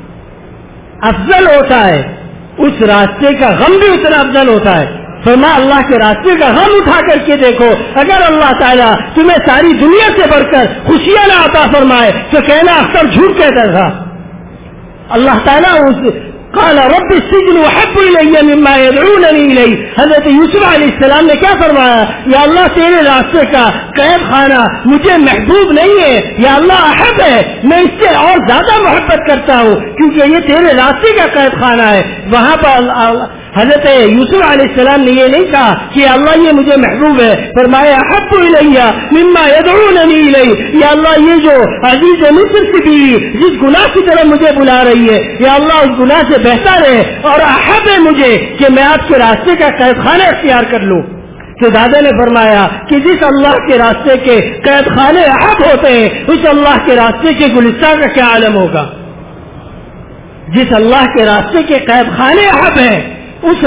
افضل ہوتا ہے اس راستے کا غم بھی اتنا افضل ہوتا ہے. فرمایا اللہ کے راستے کا غم اٹھا کر کے دیکھو, اگر اللہ تعالیٰ تمہیں ساری دنیا سے بڑھ کر خوشیاں نہ عطا فرمائے تو کہنا اختر جھوٹ کہتا تھا. اللہ تعالیٰ قال رب السجن احب الی مما يدعوننی الیہ. حضرت یوسف علیہ السلام نے کیا فرمایا, یا اللہ تیرے راستے کا قید خانہ مجھے محبوب نہیں ہے, یا اللہ احب ہے, میں اس سے اور زیادہ محبت کرتا ہوں کیونکہ یہ تیرے راستے کا قید خانہ ہے. وہاں پر حضرت یوسف علیہ السلام نے یہ نہیں کہا کہ اللہ یہ مجھے محبوب ہے, فرمایا احب الی مما يدعوننی الیہ. یا اللہ یہ جو عزیز مصر کی بیوی جس گناہ کی طرف مجھے بلا رہی ہے, یا اللہ اس گناہ سے بہتر ہے اور احب ہے مجھے کہ میں آپ کے راستے کا قید خانہ اختیار کر لوں. تو دادا نے فرمایا کہ جس اللہ کے راستے کے قید خانے احب ہوتے ہیں اس اللہ کے راستے کے گلستان کا کیا عالم ہوگا. جس اللہ کے راستے کے قید خانے احب ہیں اس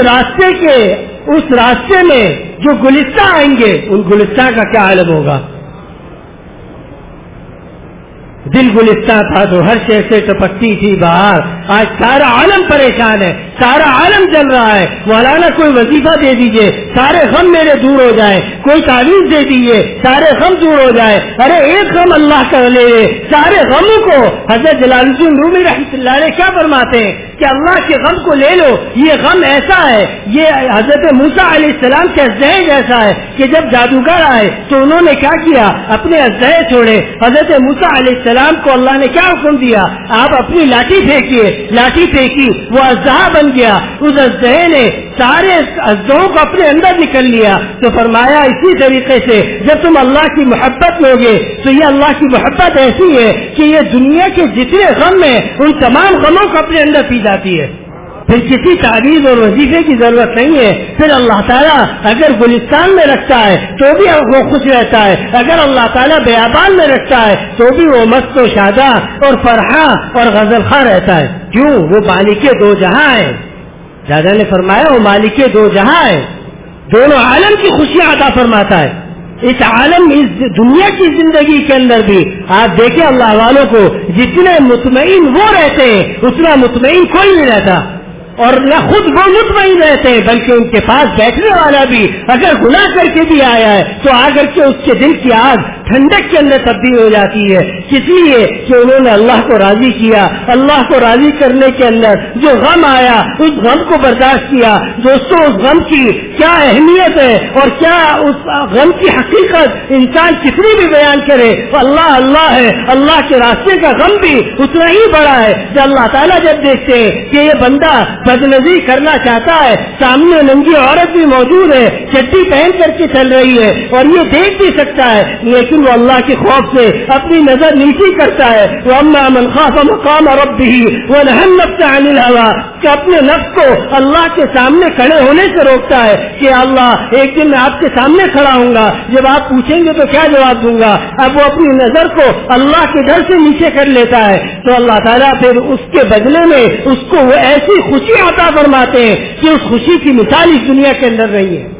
راستے میں جو گلستہ آئیں گے ان گلستہ کا کیا عالم ہوگا. دل گلستہ تھا تو ہر شے سے ٹپکتی تھی بہار. آج سارا عالم پریشان ہے, سارا عالم چل رہا ہے. مولانا کوئی وظیفہ دے دیجئے سارے غم میرے دور ہو جائے, کوئی تعویذ دے دیجئے سارے غم دور ہو جائے. ارے ایک غم اللہ کا لے سارے غموں کو. حضرت جلال الدین رومی رحمۃ اللہ علیہ کیا فرماتے ہیں کہ اللہ کے غم کو لے لو, یہ غم ایسا ہے, یہ حضرت موسیٰ علیہ السلام کے اژدہے جیسا ہے کہ جب جادوگر آئے تو انہوں نے کیا کیا, اپنے اژدہے چھوڑے. حضرت موسیٰ علیہ السلام کو اللہ نے کیا حکم دیا, آپ اپنی لاٹھی پھینکیے. لاٹھی پھینکی, وہ اژدہا بن گیا. اس اژدہے نے سارے اژدہوں کو اپنے اندر نکل لیا. تو فرمایا اسی طریقے سے جب تم اللہ کی محبت لوگے تو یہ اللہ کی محبت ایسی ہے کہ یہ دنیا کے جتنے غم ہیں ان تمام غموں کو اپنے اندر پی جاتی ہے. پھر کسی تعویذ اور وظیفے کی ضرورت نہیں ہے. پھر اللہ تعالیٰ اگر گلستان میں رکھتا ہے تو بھی وہ خوش رہتا ہے, اگر اللہ تعالیٰ بیابان میں رکھتا ہے تو بھی وہ مست و شاداں اور فرحاں اور غزل خواں رہتا ہے. کیوں؟ وہ مالک دو جہاں ہے. دادا نے فرمایا وہ مالک دو جہاں ہے, دونوں عالم کی خوشیاں عطا فرماتا ہے. اس عالم اس دنیا کی زندگی کے اندر بھی آپ دیکھیں اللہ والوں کو جتنے مطمئن وہ رہتے ہیں اتنا مطمئن کوئی نہیں رہتا, اور نہ خود وہ مطمئن رہتے ہیں بلکہ ان کے پاس بیٹھنے والا بھی اگر گناہ کر کے بھی آیا ہے تو آ کر کے اس کے دل کی آگ ٹھنڈک کے اندر تبدیل ہو جاتی ہے. اس لیے کہ انہوں نے اللہ کو راضی کیا. اللہ کو راضی کرنے کے اندر جو غم آیا اس غم کو برداشت کیا. دوستوں اس غم کی کیا اہمیت ہے اور کیا اس غم کی حقیقت انسان کتنی بھی بیان کرے اللہ اللہ ہے. اللہ کے راستے کا غم بھی اتنا ہی بڑا ہے. کہ اللہ تعالیٰ جب دیکھتے ہیں کہ یہ بندہ بدنظری کرنا چاہتا ہے, سامنے ننگی عورت بھی موجود ہے, چٹی پہن کر کے چل رہی ہے اور یہ دیکھ بھی سکتا ہے, لیکن وہ اللہ کے خوف سے اپنی نظر نیچی کرتا ہے. وَأَمَّا مَنْ خَافَ مَقَامَ رَبِّهِ وَنَهَى النَّفْسَ عَنِ الْهَوَىٰ, کہ اپنے نفس کو اللہ کے سامنے کھڑے ہونے سے روکتا ہے کہ اللہ ایک دن میں آپ کے سامنے کھڑا ہوں گا, جب آپ پوچھیں گے تو کیا جواب دوں گا. اب وہ اپنی نظر کو اللہ کے ڈر سے نیچے کر لیتا ہے تو اللہ تعالیٰ پھر اس کے بدلے میں اس کو وہ ایسی خوشی عطا فرماتے ہیں کہ اس خوشی کی مثال اس دنیا کے اندر رہی ہے,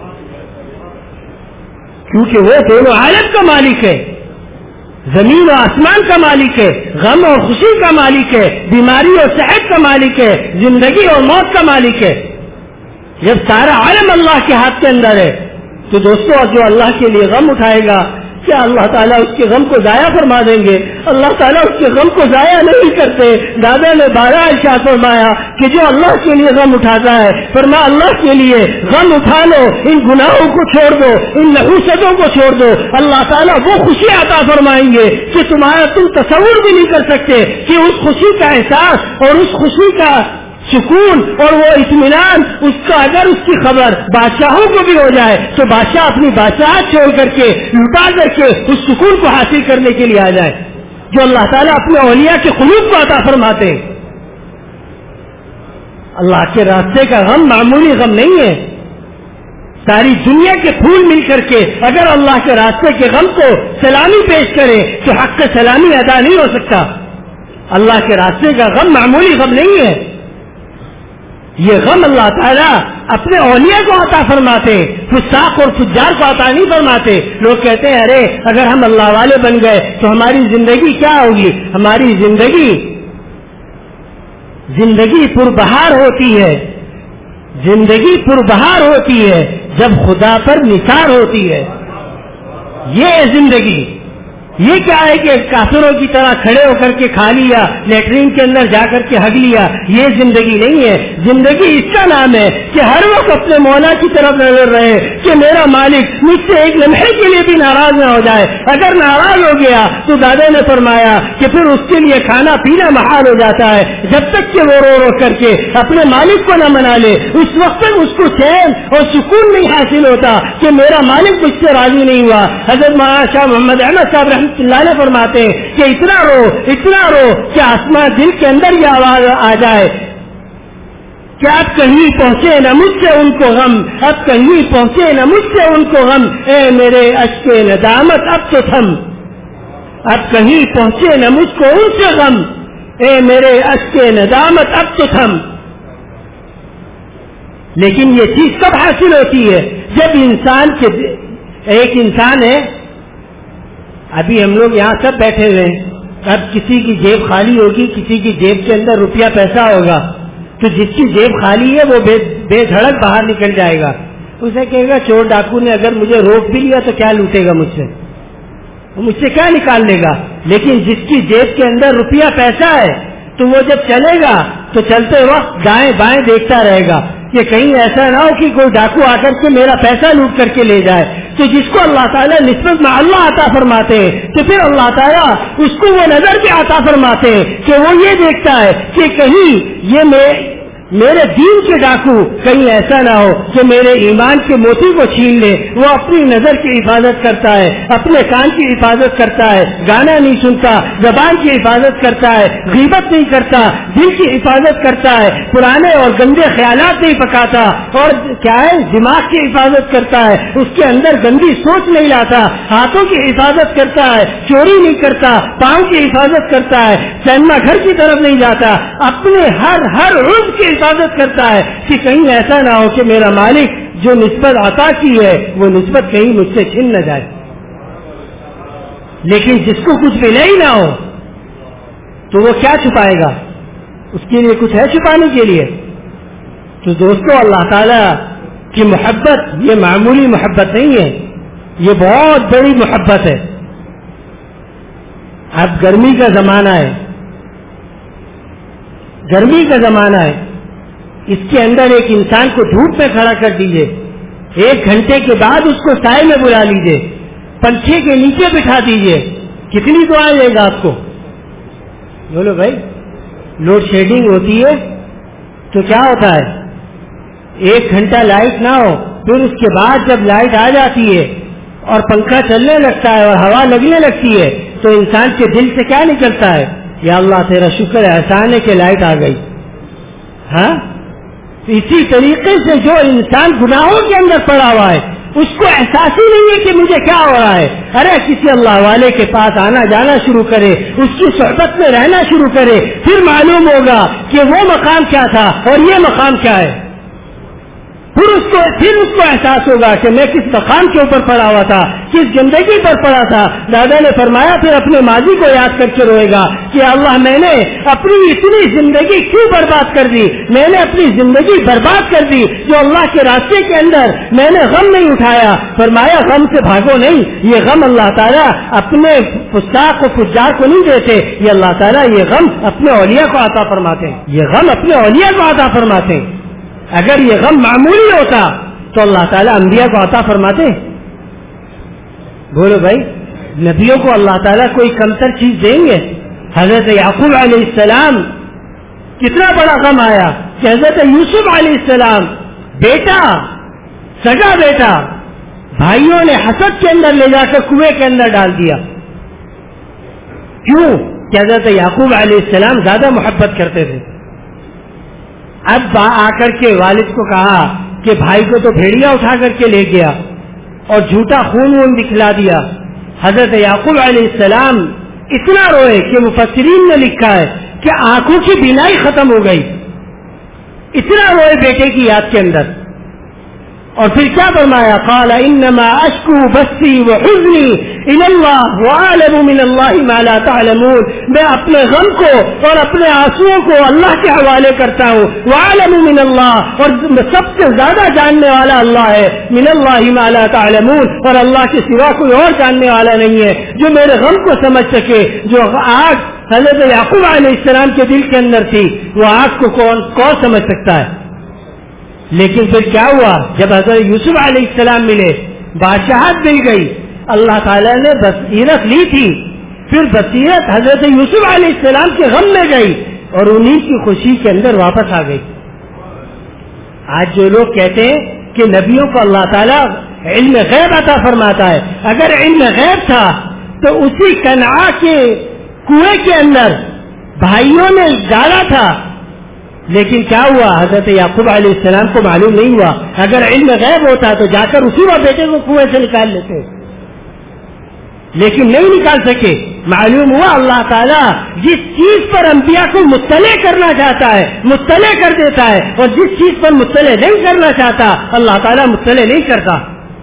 کیونکہ وہ دونوں عالم کا مالک ہے, زمین و آسمان کا مالک ہے, غم اور خوشی کا مالک ہے, بیماری اور صحت کا مالک ہے, زندگی اور موت کا مالک ہے. جب سارا عالم اللہ کے ہاتھ کے اندر ہے تو دوستوں جو اللہ کے لیے غم اٹھائے گا کیا اللہ تعالیٰ اس کے غم کو ضائع فرما دیں گے؟ اللہ تعالیٰ اس کے غم کو ضائع نہیں کرتے. دادا نے 12 ارشاد فرمایا کہ جو اللہ کے لیے غم اٹھاتا ہے فرما اللہ کے لیے غم اٹھا لو, ان گناہوں کو چھوڑ دو, ان نحوستوں کو چھوڑ دو, اللہ تعالیٰ وہ خوشی عطا فرمائیں گے کہ تم تصور بھی نہیں کر سکتے کہ اس خوشی کا احساس اور اس خوشی کا سکون اور وہ اطمینان اس کا اگر اس کی خبر بادشاہوں کو بھی ہو جائے تو بادشاہ اپنی بادشاہت چھوڑ کر کے لٹا کر کے اس سکون کو حاصل کرنے کے لیے آ جائے جو اللہ تعالیٰ اپنے اولیاء کے قلوب کو عطا فرماتے ہیں. اللہ کے راستے کا غم معمولی غم نہیں ہے. ساری دنیا کے پھول مل کر کے اگر اللہ کے راستے کے غم کو سلامی پیش کرے تو حق کا سلامی ادا نہیں ہو سکتا. اللہ کے راستے کا غم معمولی غم نہیں ہے. یہ غم اللہ تعالیٰ اپنے اولیاء کو عطا فرماتے, فساق اور فجار کو عطا نہیں فرماتے. لوگ کہتے ہیں ارے اگر ہم اللہ والے بن گئے تو ہماری زندگی کیا ہوگی؟ ہماری زندگی پربہار ہوتی ہے, زندگی پربہار ہوتی ہے جب خدا پر نثار ہوتی ہے. یہ زندگی یہ کیا ہے کہ کافروں کی طرح کھڑے ہو کر کے کھا لیا, لیٹرین کے اندر جا کر کے ہگ لیا, یہ زندگی نہیں ہے. زندگی اس کا نام ہے کہ ہر وقت اپنے مولا کی طرف نظر رہے کہ میرا مالک مجھ سے ایک لمحے کے لیے بھی ناراض نہ ہو جائے. اگر ناراض ہو گیا تو دادا نے فرمایا کہ پھر اس کے لیے کھانا پینا محال ہو جاتا ہے جب تک کہ وہ رو رو کر کے اپنے مالک کو نہ منا لے. اس وقت تک اس کو چین اور سکون نہیں حاصل ہوتا کہ میرا مالک مجھ سے راضی نہیں ہوا. حضرت مولانا شاہ محمد احمد صاحب اللہ نے فرماتے ہیں کہ اتنا رو کہ آسمان دل کے اندر یہ آواز آ جائے کہ اب کہیں پہنچے نہ مجھ سے ان کو غم, اب کہیں پہنچے نہ مجھ سے ان کو غم, اے میرے اشک ندامت اب تو تھم, اب کہیں پہنچے نہ مجھ کو ان سے غم, اے میرے اشک ندامت اب تو تھم. لیکن یہ چیز کب حاصل ہوتی ہے؟ جب ایک انسان ہے, ابھی ہم لوگ یہاں سب بیٹھے ہوئے ہیں, اب کسی کی جیب خالی ہوگی, کسی کی جیب کے اندر روپیہ پیسہ ہوگا تو جس کی جیب خالی ہے وہ بے دھڑک باہر نکل جائے گا. اسے کہے گا چور ڈاکو نے اگر مجھے روک بھی لیا تو کیا لوٹے گا مجھ سے کیا نکال لے گا. لیکن جس کی جیب کے اندر روپیہ پیسہ ہے تو وہ جب چلے گا تو چلتے وقت دائیں بائیں دیکھتا رہے گا کہ کہیں ایسا نہ ہو کہ کوئی ڈاکو آ کر کے میرا پیسہ لوٹ کر کے لے جائے. تو جس کو اللہ تعالیٰ نسبت میں اللہ عطا فرماتے ہیں تو پھر اللہ تعالیٰ اس کو وہ نظر بھی عطا فرماتے ہیں کہ وہ یہ دیکھتا ہے کہ کہیں یہ میرے دین کے ڈاکو کہیں ایسا نہ ہو کہ میرے ایمان کے موتی کو چھین لے. وہ اپنی نظر کی حفاظت کرتا ہے, اپنے کان کی حفاظت کرتا ہے, گانا نہیں سنتا, زبان کی حفاظت کرتا ہے, غیبت نہیں کرتا, دل کی حفاظت کرتا ہے, پرانے اور گندے خیالات نہیں پکاتا, اور کیا ہے دماغ کی حفاظت کرتا ہے, اس کے اندر گندی سوچ نہیں لاتا, ہاتھوں کی حفاظت کرتا ہے, چوری نہیں کرتا, پاؤں کی حفاظت کرتا ہے, سینما گھر کی طرف نہیں جاتا, اپنے ہر عضو کی حفاظت کرتا ہے کہ کہیں ایسا نہ ہو کہ میرا مالک جو نسبت عطا کی ہے وہ نسبت کہیں مجھ سے چھن نہ جائے. لیکن جس کو کچھ ملے ہی نہ ہو تو وہ کیا چھپائے گا؟ اس کے لیے کچھ ہے چھپانے کے لیے؟ تو دوستو اللہ تعالی کی محبت یہ معمولی محبت نہیں ہے, یہ بہت بڑی محبت ہے. اب گرمی کا زمانہ ہے, گرمی کا زمانہ ہے, اس کے اندر ایک انسان کو دھوپ میں کھڑا کر دیجئے, 1 گھنٹے کے بعد اس کو سائے میں بلا لیجئے, پنکھے کے نیچے بٹھا دیجئے, کتنی دعا لے گا آپ کو؟ بولو بھائی, لوڈ شیڈنگ ہوتی ہے تو کیا ہوتا ہے, 1 گھنٹہ لائٹ نہ ہو, پھر اس کے بعد جب لائٹ آ جاتی ہے اور پنکھا چلنے لگتا ہے اور ہوا لگنے لگتی ہے تو انسان کے دل سے کیا نکلتا ہے؟ یا اللہ تیرا شکر ہے, احسان ہے کہ لائٹ آ گئی. ہاں, اسی طریقے سے جو انسان گناہوں کے اندر پڑا ہوا ہے اس کو احساس ہی نہیں ہے کہ مجھے کیا ہو رہا ہے. ارے کسی اللہ والے کے پاس آنا جانا شروع کرے, اس کی صحبت میں رہنا شروع کرے, پھر معلوم ہوگا کہ وہ مقام کیا تھا اور یہ مقام کیا ہے. پھر اس کو احساس ہوگا کہ میں کس مقام کے اوپر پڑا ہوا تھا, کس زندگی پر پڑا تھا. دادا نے فرمایا پھر اپنے ماضی کو یاد کر کے روئے گا کہ اللہ میں نے اپنی اتنی زندگی کیوں برباد کر دی, میں نے اپنی زندگی برباد کر دی جو اللہ کے راستے کے اندر میں نے غم نہیں اٹھایا. فرمایا غم سے بھاگو نہیں, یہ غم اللہ تعالیٰ اپنے فساق و فجار کو نہیں دیتے, یہ اللہ تعالیٰ یہ غم اپنے اولیاء کو عطا فرماتے ہیں, یہ غم اپنے اولیاء کو عطا فرماتے ہیں. اگر یہ غم معمولی ہوتا تو اللہ تعالیٰ انبیاء کو عطا فرماتے. بولو بھائی, نبیوں کو اللہ تعالیٰ کوئی کمتر چیز دیں گے؟ حضرت یعقوب علیہ السلام کتنا بڑا غم آیا کہ حضرت یوسف علیہ السلام بیٹا, سگا بیٹا, بھائیوں نے حسد کے اندر لے جا کر کنویں کے اندر ڈال دیا. کیوں؟ کہ حضرت یعقوب علیہ السلام زیادہ محبت کرتے تھے. اب آ کر کے والد کو کہا کہ بھائی کو تو بھیڑیا اٹھا کر کے لے گیا اور جھوٹا خون دکھلا دیا. حضرت یعقوب علیہ السلام اتنا روئے کہ مفسرین نے لکھا ہے کہ آنکھوں کی بینائی ختم ہو گئی, اتنا روئے بیٹے کی یاد کے اندر. اور پھر کیا فرمایا؟ قال انما اشکو بثی وحزنی الی اللہ واعلم من اللہ ما لا تعلمون. میں اپنے غم کو اور اپنے آنسوؤں کو اللہ کے حوالے کرتا ہوں. واعلم من اللہ, اور سب سے زیادہ جاننے والا اللہ ہے. من اللہ ما لا تعلمون, اور اللہ کے سوا کوئی اور جاننے والا نہیں ہے جو میرے غم کو سمجھ سکے. جو آگ حضرت یعقوب علیہ السلام کے دل کے اندر تھی وہ آگ کو کون سمجھ سکتا ہے؟ لیکن پھر کیا ہوا؟ جب حضرت یوسف علیہ السلام ملے, بادشاہت مل گئی, اللہ تعالیٰ نے بصیرت لی تھی, پھر بصیرت حضرت یوسف علیہ السلام کے غم میں گئی اور انہی کی خوشی کے اندر واپس آ گئی. آج جو لوگ کہتے ہیں کہ نبیوں کو اللہ تعالیٰ علم غیب عطا فرماتا ہے, اگر علم غیب تھا تو اسی کنعا کے کنویں کے اندر بھائیوں نے ڈالا تھا, لیکن کیا ہوا؟ حضرت یعقوب علیہ السلام کو معلوم نہیں ہوا. اگر علم غیب ہوتا تو جا کر اسی وقت بیٹے کو کنویں سے نکال لیتے, لیکن نہیں نکال سکے. معلوم ہوا اللہ تعالیٰ جس چیز پر انبیاء کو مطلع کرنا چاہتا ہے مطلع کر دیتا ہے, اور جس چیز پر مطلع نہیں کرنا چاہتا اللہ تعالیٰ مطلع نہیں کرتا.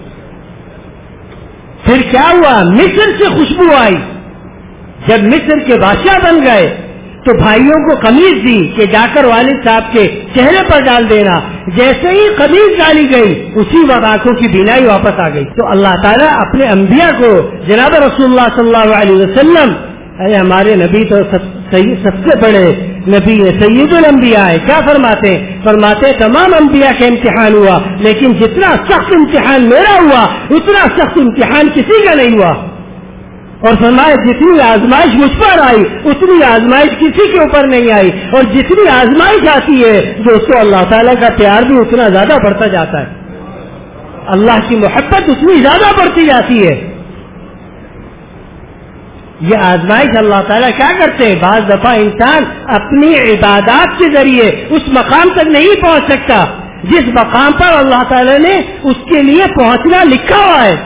پھر کیا ہوا؟ مصر سے خوشبو آئی. جب مصر کے بادشاہ بن گئے تو بھائیوں کو قمیض دی کہ جا کر والد صاحب کے چہرے پر ڈال دینا. جیسے ہی قمیض ڈالی گئی اسی وقت آنکھوں کی بینائی واپس آ گئی. تو اللہ تعالیٰ اپنے انبیاء کو, جناب رسول اللہ صلی اللہ علیہ وسلم, ارے ہمارے نبی تو سب سے بڑے نبی ہے, سید الانبیاء ہے, کیا فرماتے ہیں؟ فرماتے تمام انبیاء کا امتحان ہوا لیکن جتنا سخت امتحان میرا ہوا اتنا سخت امتحان کسی کا نہیں ہوا. اور فرمایا جتنی آزمائش مجھ پر آئی اتنی آزمائش کسی کے اوپر نہیں آئی، اور جتنی آزمائش آتی ہے جو اس کو اللہ تعالیٰ کا پیار بھی اتنا زیادہ بڑھتا جاتا ہے، اللہ کی محبت اتنی زیادہ بڑھتی جاتی ہے۔ یہ آزمائش اللہ تعالیٰ کیا کرتے ہیں، بعض دفعہ انسان اپنی عبادات کے ذریعے اس مقام تک نہیں پہنچ سکتا جس مقام پر اللہ تعالیٰ نے اس کے لیے پہنچنا لکھا ہوا ہے،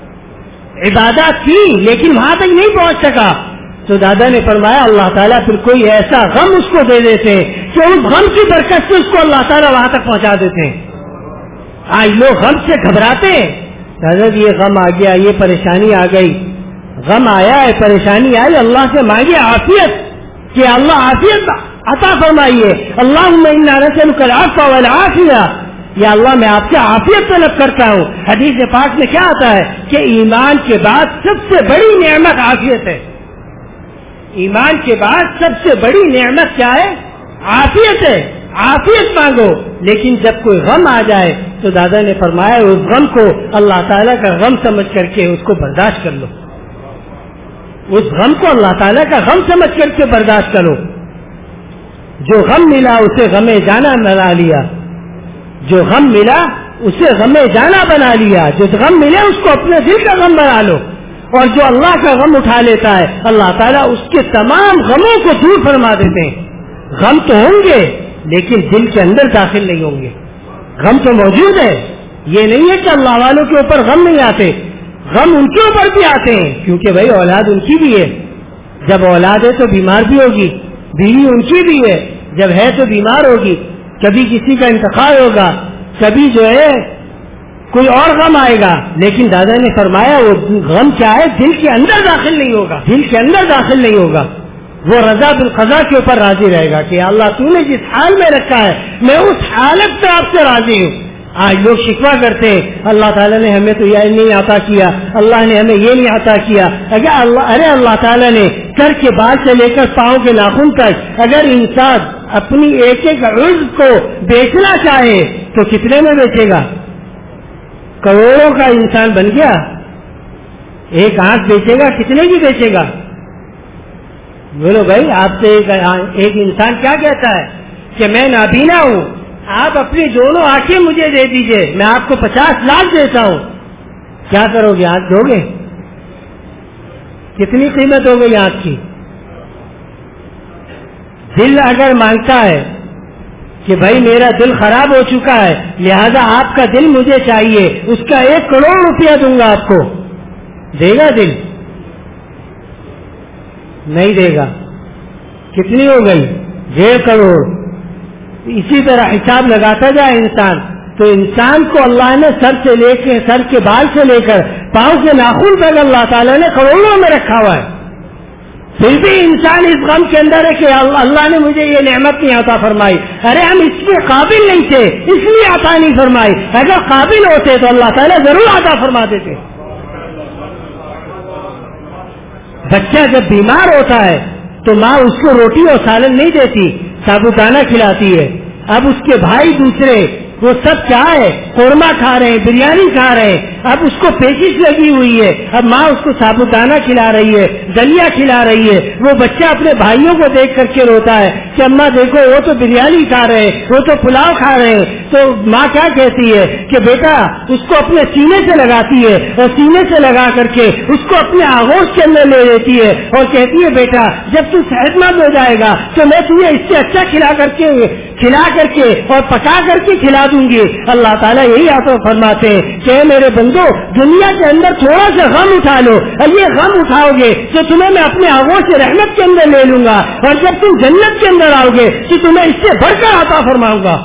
عبادات کی لیکن وہاں تک نہیں پہنچ سکا، تو دادا نے فرمایا اللہ تعالیٰ پھر کوئی ایسا غم اس کو دے دیتے ہیں کہ اس غم کی برکت سے اس کو اللہ تعالیٰ وہاں تک پہنچا دیتے ہیں۔ آج لوگ غم سے گھبراتے ہیں، حضرت یہ غم آ گیا، یہ پریشانی آ گئی، غم آیا ہے، پریشانی آئی، اللہ سے مانگے عافیت کہ اللہ عافیت عطا فرمائیے، اللہم انا نسألک العفو والعافیہ، یا اللہ میں آپ سے عافیت طلب کرتا ہوں۔ حدیث پاک میں کیا آتا ہے کہ ایمان کے بعد سب سے بڑی نعمت عافیت ہے، ایمان کے بعد سب سے بڑی نعمت کیا ہے، عافیت ہے، عافیت مانگو۔ لیکن جب کوئی غم آ جائے تو دادا نے فرمایا اس غم کو اللہ تعالیٰ کا غم سمجھ کر کے اس کو برداشت کر لو، اس غم کو اللہ تعالیٰ کا غم سمجھ کر کے برداشت کرو۔ جو غم ملا اسے غم جانا بنا لیا، جو غم ملا اسے غم جانا بنا لیا، جو غم ملے اس کو اپنے دل کا غم بنا لو، اور جو اللہ کا غم اٹھا لیتا ہے اللہ تعالیٰ اس کے تمام غموں کو دور فرما دیتے ہیں۔ غم تو ہوں گے لیکن دل کے اندر داخل نہیں ہوں گے، غم تو موجود ہے، یہ نہیں ہے کہ اللہ والوں کے اوپر غم نہیں آتے، غم ان کے اوپر بھی آتے ہیں، کیونکہ بھائی اولاد ان کی بھی ہے، جب اولاد ہے تو بیمار بھی ہوگی، بیوی ان کی بھی ہے، جب ہے تو بیمار ہوگی، کبھی کسی کا انتقال ہوگا، کبھی جو ہے کوئی اور غم آئے گا، لیکن دادا نے فرمایا وہ غم کیا ہے، دل کے اندر داخل نہیں ہوگا، دل کے اندر داخل نہیں ہوگا، وہ رضا بالقضاء کے اوپر راضی رہے گا کہ اللہ تو نے جس حال میں رکھا ہے میں اس حالت سے آپ سے راضی ہوں۔ آج لوگ شکوہ کرتے ہیں اللہ تعالیٰ نے ہمیں تو یہ نہیں عطا کیا، اللہ نے ہمیں یہ نہیں عطا کیا، ارے اللہ تعالیٰ نے سر کے بال سے لے کر پاؤں کے ناخن تک اگر انسان اپنی ایک ایک عضو کو بیچنا چاہے تو کتنے میں بیچے گا؟ کروڑوں کا انسان بن گیا، ایک آنکھ بیچے گا کتنے کی بیچے گا؟ بولو بھائی، آپ سے ایک انسان کیا کہتا ہے کہ میں نابینا ہوں، آپ اپنی دونوں آنکھیں مجھے دے دیجئے، میں آپ کو 50 لاکھ دیتا ہوں، کیا کرو گے؟ آنکھ دو گے؟ کتنی قیمت ہو گئی آنکھ کی؟ دل اگر مانگتا ہے کہ بھائی میرا دل خراب ہو چکا ہے لہذا آپ کا دل مجھے چاہیے، اس کا 1 کروڑ روپیہ دوں گا آپ کو، دے گا دل؟ نہیں دے گا۔ کتنی ہو گئی؟ 1.5 کروڑ۔ اسی طرح حساب لگاتا جائے انسان تو انسان کو اللہ نے سر سے لے کے سر کے بال سے لے کر پاؤں کے ناخن تک اللہ تعالیٰ نے کروڑوں میں رکھا ہوا ہے، پھر بھی انسان اس غم کے اندر ہے کہ اللہ نے مجھے یہ نعمت نہیں عطا فرمائی، ارے ہم اس کے قابل نہیں تھے اس لیے عطا نہیں فرمائی، اگر قابل ہوتے تو اللہ تعالیٰ ضرور عطا فرما دیتے۔ بچہ جب بیمار ہوتا ہے تو ماں اس کو روٹی اور سالن نہیں دیتی، ثابوتانہ کھلاتی ہے۔ اب اس کے بھائی دوسرے وہ سب کیا ہے، قورمہ کھا رہے ہیں، بریانی کھا رہے ہیں، اب اس کو پیچش لگی ہوئی ہے، اب ماں اس کو ثابوتانہ کھلا رہی ہے، دلیا کھلا رہی ہے، وہ بچہ اپنے بھائیوں کو دیکھ کر کے روتا ہے کہ اماں دیکھو وہ تو بریانی کھا رہے ہیں، وہ تو پلاؤ کھا رہے ہیں، تو ماں کیا کہتی ہے کہ بیٹا اس کو اپنے سینے سے لگاتی ہے اور سینے سے لگا کر کے اس کو اپنے آغوش کے اندر لے لیتی ہے اور کہتی ہے بیٹا جب تو صحت مند ہو جائے گا تو میں تمہیں اس سے اچھا کھلا کر کے اور پکا کر کے کھلا دوں گی۔ اللہ تعالیٰ یہی آپ کو فرماتے ہیں کہ میرے بندو دنیا کے اندر تھوڑا سا غم اٹھا لو، اور یہ غم اٹھاؤ گے تو تمہیں میں اپنے آغوش سے رحمت کے اندر لے لوں گا، اور جب تم جنت کے اندر آؤ گے تو تمہیں اس سے بڑھ کر عطا فرماؤں گا۔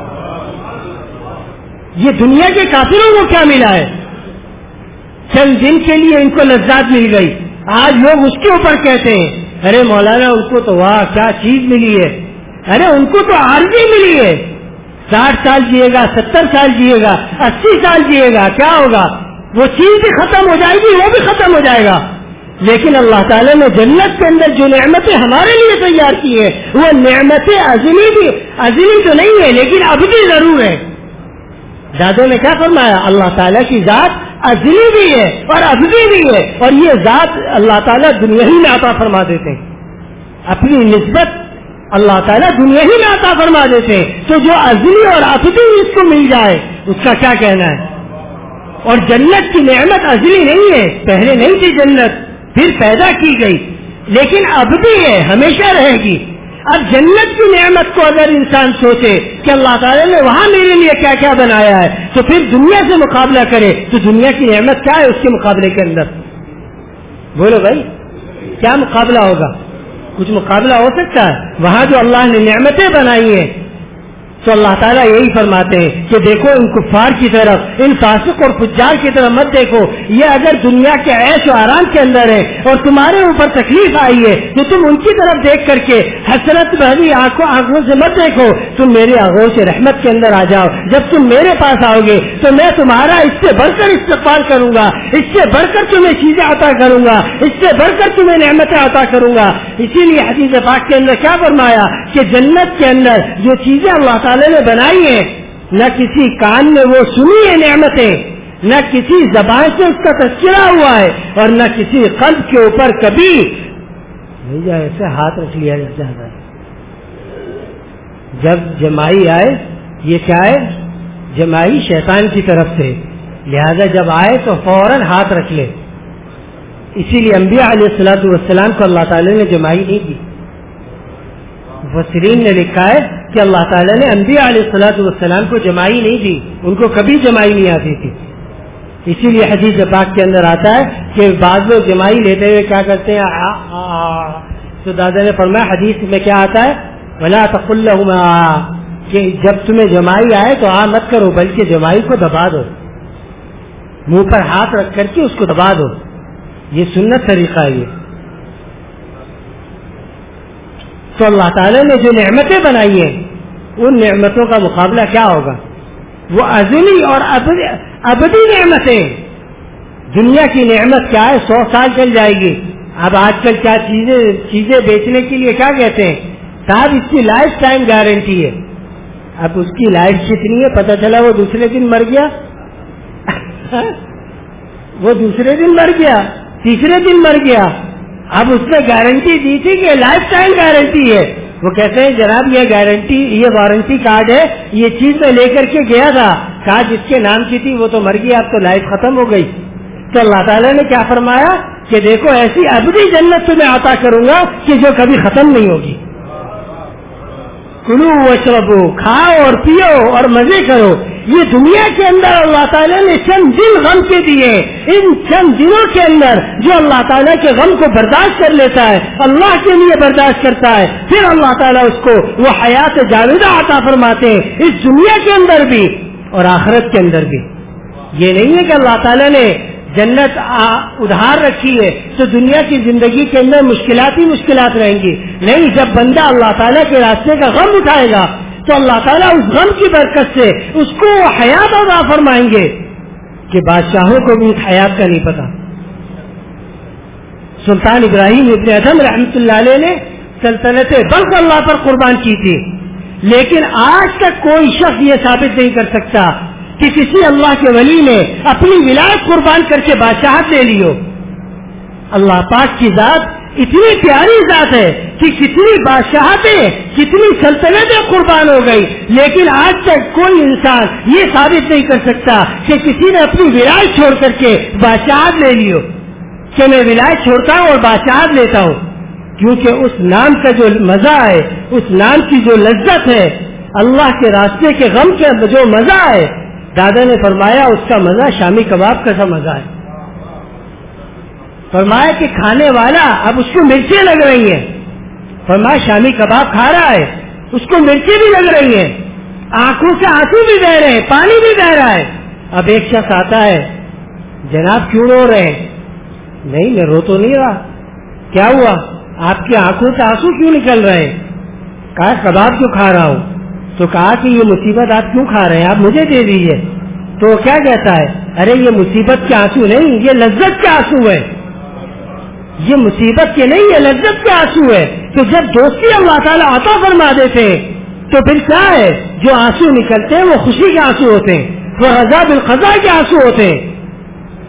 یہ دنیا کے کافروں کو کیا ملا ہے؟ چند دن کے لیے ان کو لذات مل گئی، آج لوگ اس کے اوپر کہتے ہیں ارے مولانا ان کو تو واہ کیا چیز ملی ہے، ارے ان کو تو عارضی ملی ہے، 60 سال جیے گا، 70 سال جیے گا، 80 سال جیے گا، کیا ہوگا؟ وہ چیز بھی ختم ہو جائے گی، وہ بھی ختم ہو جائے گا، لیکن اللہ تعالیٰ نے جنت کے اندر جو نعمتیں ہمارے لیے تیار کی ہیں وہ نعمتیں ازلی تو نہیں ہے لیکن ابدی ضرور ہے۔ دادوں نے کیا فرمایا؟ اللہ تعالیٰ کی ذات ازلی بھی ہے اور ابدی بھی ہے، اور یہ ذات اللہ تعالیٰ دنیا ہی میں عطا فرما دیتے ہیں، اپنی نسبت اللہ تعالیٰ دنیا ہی میں عطا فرما دیتے ہیں. تو جو ازلی اور ابدی اس کو مل جائے اس کا کیا کہنا ہے. اور جنت کی نعمت ازلی نہیں ہے، پہلے نہیں تھی جنت، پھر پیدا کی گئی، لیکن ابدی ہے، ہمیشہ رہے گی. اب جنت کی نعمت کو اگر انسان سوچے کہ اللہ تعالیٰ نے وہاں میرے لیے کیا کیا بنایا ہے، تو پھر دنیا سے مقابلہ کرے تو دنیا کی نعمت کیا ہے اس کے مقابلے کے اندر. بولو بھائی کیا مقابلہ ہوگا؟ کچھ مقابلہ ہو سکتا ہے؟ وہاں جو اللہ نے نعمتیں بنائی ہیں تو اللہ تعالیٰ یہی فرماتے ہیں کہ دیکھو ان کفار کی طرف، ان فاسق اور فجار کی طرف مت دیکھو. یہ اگر دنیا کے عیش و آرام کے اندر ہے اور تمہارے اوپر تکلیف آئی ہے تو تم ان کی طرف دیکھ کر کے حسرت بھری آنکھوں سے مت دیکھو، تم میرے آغوش سے رحمت کے اندر آ جاؤ. جب تم میرے پاس آؤ گے تو میں تمہارا اس سے بڑھ کر استقبال کروں گا، اس سے بڑھ کر تمہیں چیزیں عطا کروں گا، اس سے بڑھ کر تمہیں نعمتیں عطا کروں گا. اسی لیے حدیث پاک کے اندر کیا فرمایا کہ جنت کے اندر جو چیزیں اللہ تعالیٰ نے بنائی ہیں، نہ کسی کان میں وہ سنی ہے نعمتیں، نہ کسی زبان سے اس کا تذکرہ ہوا ہے، اور نہ کسی قلب کے اوپر کبھی ایسے ہاتھ رکھ لیا جاتا ہے. جب جمائی آئے، یہ کیا ہے؟ جمائی شیطان کی طرف سے، لہذا جب آئے تو فوراً ہاتھ رکھ لے. اسی لیے انبیاء علیہ الصلوۃ والسلام کو اللہ تعالی نے جمائی نہیں دی. مفسرین نے لکھا ہے کہ اللہ تعالیٰ نے انبیاء علیہ الصلوۃ والسلام کو جمائی نہیں دی، ان کو کبھی جمائی نہیں آتی تھی. اسی لیے حدیث پاک کے اندر آتا ہے کہ بعض لوگ جمائی لیتے ہوئے کیا کرتے ہیں، تو دادا نے فرمایا حدیث میں کیا آتا ہے، ولا تقل لهما، کہ جب تمہیں جمائی آئے تو مت کرو، بلکہ جمائی کو دبا دو، منہ پر ہاتھ رکھ کر کے اس کو دبا دو. یہ سنت طریقہ ہے. تو اللہ تعالیٰ نے جو نعمتیں بنائی ہیں ان نعمتوں کا مقابلہ کیا ہوگا؟ وہ ازلی اور ابدی نعمتیں. دنیا کی نعمت کیا ہے؟ 100 سال چل جائے گی. اب آج کل کیا چیزیں بیچنے کے لیے کیا کہتے ہیں، صاحب اس کی لائف ٹائم گارنٹی ہے. اب اس کی لائف کتنی ہے پتہ چلا وہ دوسرے دن مر گیا وہ دوسرے دن مر گیا، تیسرے دن مر گیا. اب اس نے گارنٹی دی تھی کہ لائف ٹائم گارنٹی ہے. وہ کہتے ہیں جناب یہ گارنٹی، یہ وارنٹی کارڈ ہے، یہ چیز میں لے کر کے گیا تھا، کہا جس کے نام کی تھی وہ تو مر گیا، اب تو لائف ختم ہو گئی. تو اللہ تعالیٰ نے کیا فرمایا کہ دیکھو ایسی ابدی جنت تمہیں عطا کروں گا کہ جو کبھی ختم نہیں ہوگی. کلو واشربو، کھاؤ اور پیو اور مزے کرو. یہ دنیا کے اندر اللہ تعالیٰ نے چند دن غم کے دیے، ان چند دنوں کے اندر جو اللہ تعالیٰ کے غم کو برداشت کر لیتا ہے، اللہ کے لیے برداشت کرتا ہے، پھر اللہ تعالیٰ اس کو وہ حیات جاویدہ عطا فرماتے ہیں، اس دنیا کے اندر بھی اور آخرت کے اندر بھی. یہ نہیں ہے کہ اللہ تعالیٰ نے جنت ادھار رکھی ہے تو دنیا کی زندگی کے اندر مشکلات ہی مشکلات رہیں گی. نہیں، جب بندہ اللہ تعالیٰ کے راستے کا غم اٹھائے گا تو اللہ تعالیٰ اس غم کی برکت سے اس کو حیات عطا فرمائیں گے کہ بادشاہوں کو بھی اس حیات کا نہیں پتا. سلطان ابراہیم ابن ادھم رحمۃ اللہ علیہ نے سلطنت بلخ اللہ پر قربان کی تھی، لیکن آج تک کوئی شخص یہ ثابت نہیں کر سکتا کہ کسی اللہ کے ولی نے اپنی ولایت قربان کر کے بادشاہت لے لی ہو. اللہ پاک کی ذات اتنی پیاری ذات ہے کہ کتنی بادشاہتیں، کتنی سلطنتیں قربان ہو گئی، لیکن آج تک کوئی انسان یہ ثابت نہیں کر سکتا کہ کسی نے اپنی ولایت چھوڑ کر کے بادشاہت لے لی ہو، کہ میں ولایت چھوڑتا ہوں اور بادشاہت لیتا ہوں. کیونکہ اس نام کا جو مزہ ہے، اس نام کی جو لذت ہے، اللہ کے راستے کے غم کا جو مزہ ہے، دادا نے فرمایا اس کا مزہ شامی کباب کا سا مزہ ہے. فرمایا کہ کھانے والا اب اس کو مرچیں لگ رہی ہیں، فرمایا شامی کباب کھا رہا ہے اس کو مرچیں بھی لگ رہی ہیں، آنکھوں سے آنسو بھی بہ رہے ہیں، پانی بھی بہ رہا ہے. اب ایک شخص آتا ہے، جناب کیوں رو رہے ہیں؟ نہیں میں رو تو نہیں رہا. کیا ہوا؟ آپ کی آنکھوں سے آنسو کیوں نکل رہے ہیں؟ کہا کباب کیوں کھا رہا ہوں. تو کہا کہ یہ مصیبت آپ کیوں کھا رہے ہیں، آپ مجھے دے دیجیے. تو کیا کہتا ہے، ارے یہ مصیبت کے آنسو نہیں، یہ لذت کے آنسو ہے، یہ مصیبت کے نہیں، یہ لذت کے آنسو ہے. تو جب دوستی اللہ تعالیٰ عطا فرما دیتے ہیں تو پھر کیا ہے، جو آنسو نکلتے ہیں وہ خوشی کے آنسو ہوتے ہیں، وہ رضا بالقضاء کے آنسو ہوتے ہیں.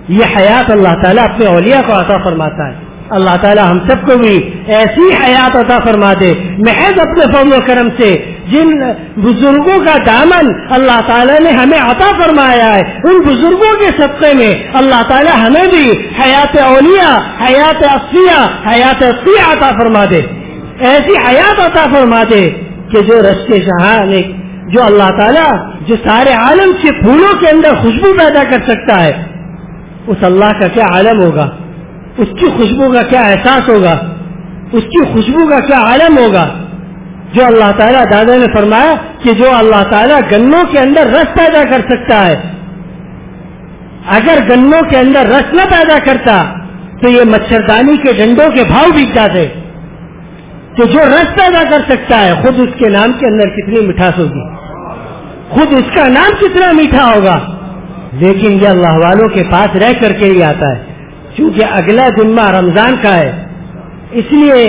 یہ حیات اللہ تعالیٰ اپنے اولیاء کو عطا فرماتا ہے. اللہ تعالیٰ ہم سب کو بھی ایسی حیات عطا فرما دے محض اپنے فضل و کرم سے. جن بزرگوں کا دامن اللہ تعالیٰ نے ہمیں عطا فرمایا ہے, ان بزرگوں کے صدقے میں اللہ تعالیٰ ہمیں بھی حیات اولیاء, حیات اصفیہ, حیات اصفیہ عطا فرما دے. ایسی حیات عطا فرما دے کہ جو رشتے جہاں جو اللہ تعالیٰ جو سارے عالم کے پھولوں کے اندر خوشبو پیدا کر سکتا ہے, اس اللہ کا کیا عالم ہوگا, اس کی خوشبو کا کیا احساس ہوگا, اس کی خوشبو کا کیا عالم ہوگا. جو اللہ تعالیٰ دادا نے فرمایا کہ جو اللہ تعالیٰ گنوں کے اندر رس پیدا کر سکتا ہے, اگر گنوں کے اندر رس نہ پیدا کرتا تو یہ مچھردانی کے ڈنڈوں کے بھاؤ بک جاتے. تو جو رس پیدا کر سکتا ہے, خود اس کے نام کے اندر کتنی مٹھاس ہوگی, خود اس کا نام کتنا میٹھا ہوگا. لیکن یہ اللہ والوں کے پاس رہ کر کے ہی آتا ہے. چونکہ اگلا جمعہ رمضان کا ہے, اس لیے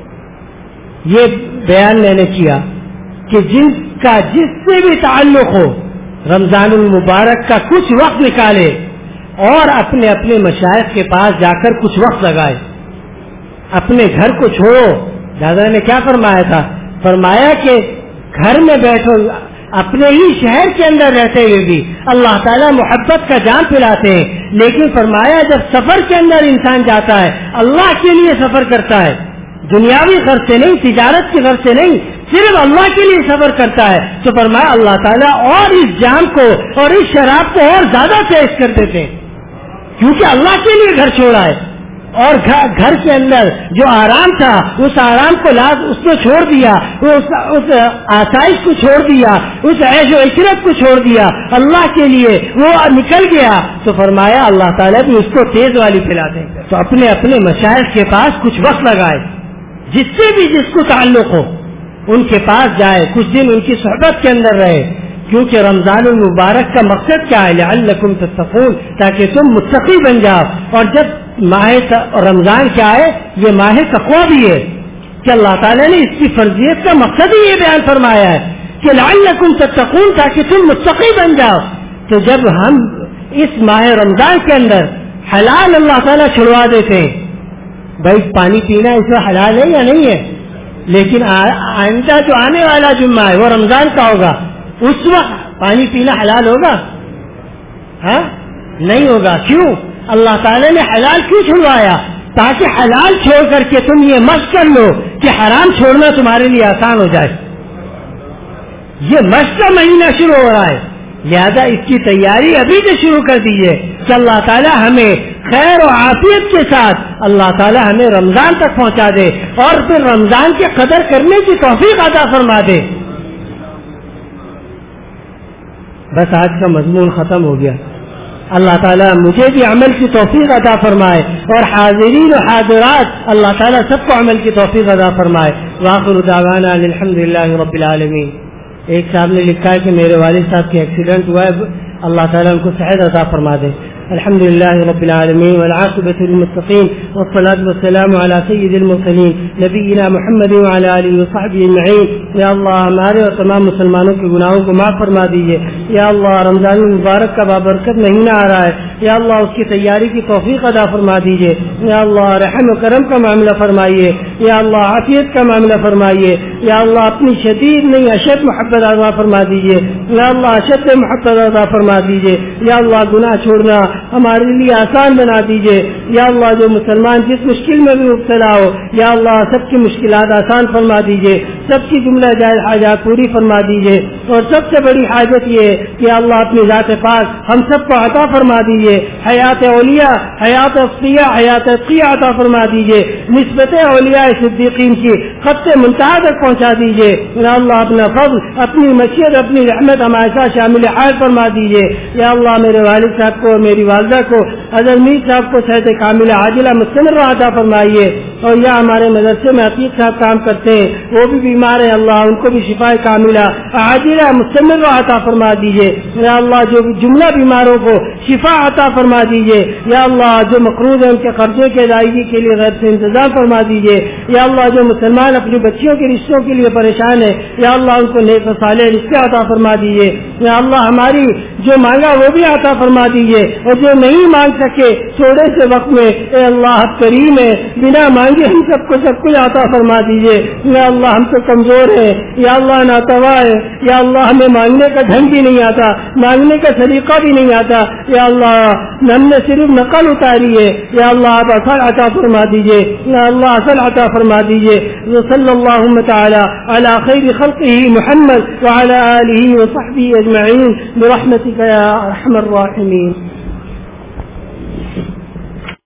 یہ بیان میں نے کیا کہ جن کا جس سے بھی تعلق ہو رمضان المبارک کا کچھ وقت نکالے اور اپنے اپنے مشائخ کے پاس جا کر کچھ وقت لگائے. اپنے گھر کو چھوڑو. دادا نے کیا فرمایا تھا, فرمایا کہ گھر میں بیٹھو, اپنے ہی شہر کے اندر رہتے ہوئے بھی اللہ تعالیٰ محبت کا جام پلاتے ہیں. لیکن فرمایا جب سفر کے اندر انسان جاتا ہے, اللہ کے لیے سفر کرتا ہے, دنیاوی غرض سے نہیں, تجارت کی غرض سے نہیں, صرف اللہ کے لیے سفر کرتا ہے, تو فرمایا اللہ تعالیٰ اور اس جام کو اور اس شراب کو اور زیادہ تیز کر دیتے ہیں, کیونکہ اللہ کے لیے گھر چھوڑا ہے. اور گھر کے اندر جو آرام تھا اس آرام کو اس کو چھوڑ دیا, اس آسائش کو چھوڑ دیا, اس عیش و عشرت کو چھوڑ دیا, اللہ کے لیے وہ نکل گیا. تو فرمایا اللہ تعالیٰ بھی اس کو تیز والی پلا دیں. تو اپنے اپنے مشائخ کے پاس کچھ وقت لگائے, جس سے بھی جس کو تعلق ہو ان کے پاس جائے, کچھ دن ان کی صحبت کے اندر رہے. کیونکہ رمضان المبارک کا مقصد کیا ہے, لعلکم تتقون, تاکہ تم متقی بن جاؤ. اور جب ماہ رمضان کیا ہے, یہ ماہ تقویٰ بھی ہے کہ اللہ تعالیٰ نے اس کی فرضیت کا مقصد ہی یہ بیان فرمایا ہے کہ لعلکم تتقون, تاکہ تم متقی بن جاؤ. تو جب ہم اس ماہ رمضان کے اندر حلال اللہ تعالیٰ چھڑوا دیتے ہیں, بھائی پانی پینا اس میں حلال ہے یا نہیں ہے, لیکن آئندہ جو آنے والا جمعہ ہے وہ رمضان کا ہوگا, اس وقت پانی پینا حلال ہوگا؟ ہاں نہیں ہوگا. کیوں؟ اللہ تعالیٰ نے حلال کیوں چھڑوایا؟ تاکہ حلال چھوڑ کر کے تم یہ مشق کر لو کہ حرام چھوڑنا تمہارے لیے آسان ہو جائے. یہ مشق کا مہینہ شروع ہو رہا ہے, لہذا اس کی تیاری ابھی سے شروع کر دیجیے کہ اللہ تعالیٰ ہمیں خیر و عافیت کے ساتھ اللہ تعالیٰ ہمیں رمضان تک پہنچا دے اور پھر رمضان کی قدر کرنے کی توفیق عطا فرما دے. بس آج کا مضمون ختم ہو گیا. اللہ تعالیٰ مجھے بھی عمل کی توفیق عطا فرمائے اور حاضرین و حاضرات اللہ تعالیٰ سب کو عمل کی توفیق عطا فرمائے. وآخر دعوانا الحمدللہ رب العالمین. ایک صاحب نے لکھا ہے کہ میرے والد صاحب کے ایکسیڈنٹ ہوا ہے, اللہ تعالیٰ ان کو صحت عطا فرما دے. الحمدللہ رب العالمین والعاقبۃ للمتقین والصلاۃ والسلام علی سید المرسلین نبینا محمد وعلی آلہ وصحبہ اجمعین. یا اللہ ہمارے اور تمام مسلمانوں کے گناہوں کو معاف فرما دیجیے. یا اللہ رمضان المبارک کا بابرکت مہینہ آ رہا ہے, یا اللہ اس کی تیاری کی توفیق عطا فرما دیجیے. یا اللہ رحم و کرم کا معاملہ فرمائیے, یا اللہ عافیت کا معاملہ فرمائیے. یا اللہ اپنی شدید نہیں اشد محبت عطا فرما دیجیے. یا اللہ اشد محبت عطا فرما دیجیے. یا اللہ گناہ چھوڑنا ہمارے لیے آسان بنا دیجیے. یا اللہ جو مسلمان جس مشکل میں بھی مبتلا ہو, یا اللہ سب کی مشکلات آسان فرما دیجیے, سب کی جملہ جائز حاجات پوری فرما دیجیے. اور سب سے بڑی حاجت یہ ہے کہ اللہ اپنی ذات پاک ہم سب کو عطا فرما دیجیے. حیات اولیاء, حیات اصفیہ, حیات اصفیہ عطا فرما دیجیے. نسبت اولیاء صدیقین کی خط منتہا تک پہنچا دیجیے. یا اللہ اپنا فضل, اپنی مشیت, اپنی رحمت ہمارے ساتھ شامل حال فرما دیجیے. یا اللہ میرے والد صاحب کو, میری والدہ کو, حضرت میر صاحب کو صحت کاملہ عاجلہ مستمر عطا فرمائیے. اور یا ہمارے مدرسے میں عتیق صاحب کام کرتے ہیں, وہ بھی بیمار ہیں, اللہ ان کو بھی شفا کاملہ عاجلہ مستمر عطا فرما دیجیے. یا اللہ جو جملہ بیماروں کو شفا عطا فرما دیجیے. یا اللہ جو مقروض ہیں ان کے قرضے کی ادائیگی کے لیے غیر سے انتظام فرما دیجیے. یا اللہ جو مسلمان اپنی بچیوں کے رشتوں کے لیے پریشان ہے یا اللہ ان کو نیک و صالح رشتے عطا فرما دیجیے. یا اللہ ہماری جو مانگا وہ بھی عطا فرما دیجیے اور جو نہیں مانگ سکے تھوڑے سے وقت میں اے اللہ کریم ہے بنا مانگے ہم سب کچھ عطا فرما دیجیے. یا اللہ ہم تو کمزور ہے یا اللہ ناتوا ہے یا اللہ ہمیں مانگنے کا ڈھنگ بھی نہیں آتا مانگنے کا طریقہ بھی نہیں آتا یا اللہ ہم نے صرف نقل اتاری ہے یا اللہ آپ اصل عطا فرما دیجیے یا اللہ اصل عطا فرما دیجیے. صلی اللہ تعالی علی خیر خلقہ محمد وعلی آلہ وصحبہ اجمعین برحمتک یا ارحم الراحمین.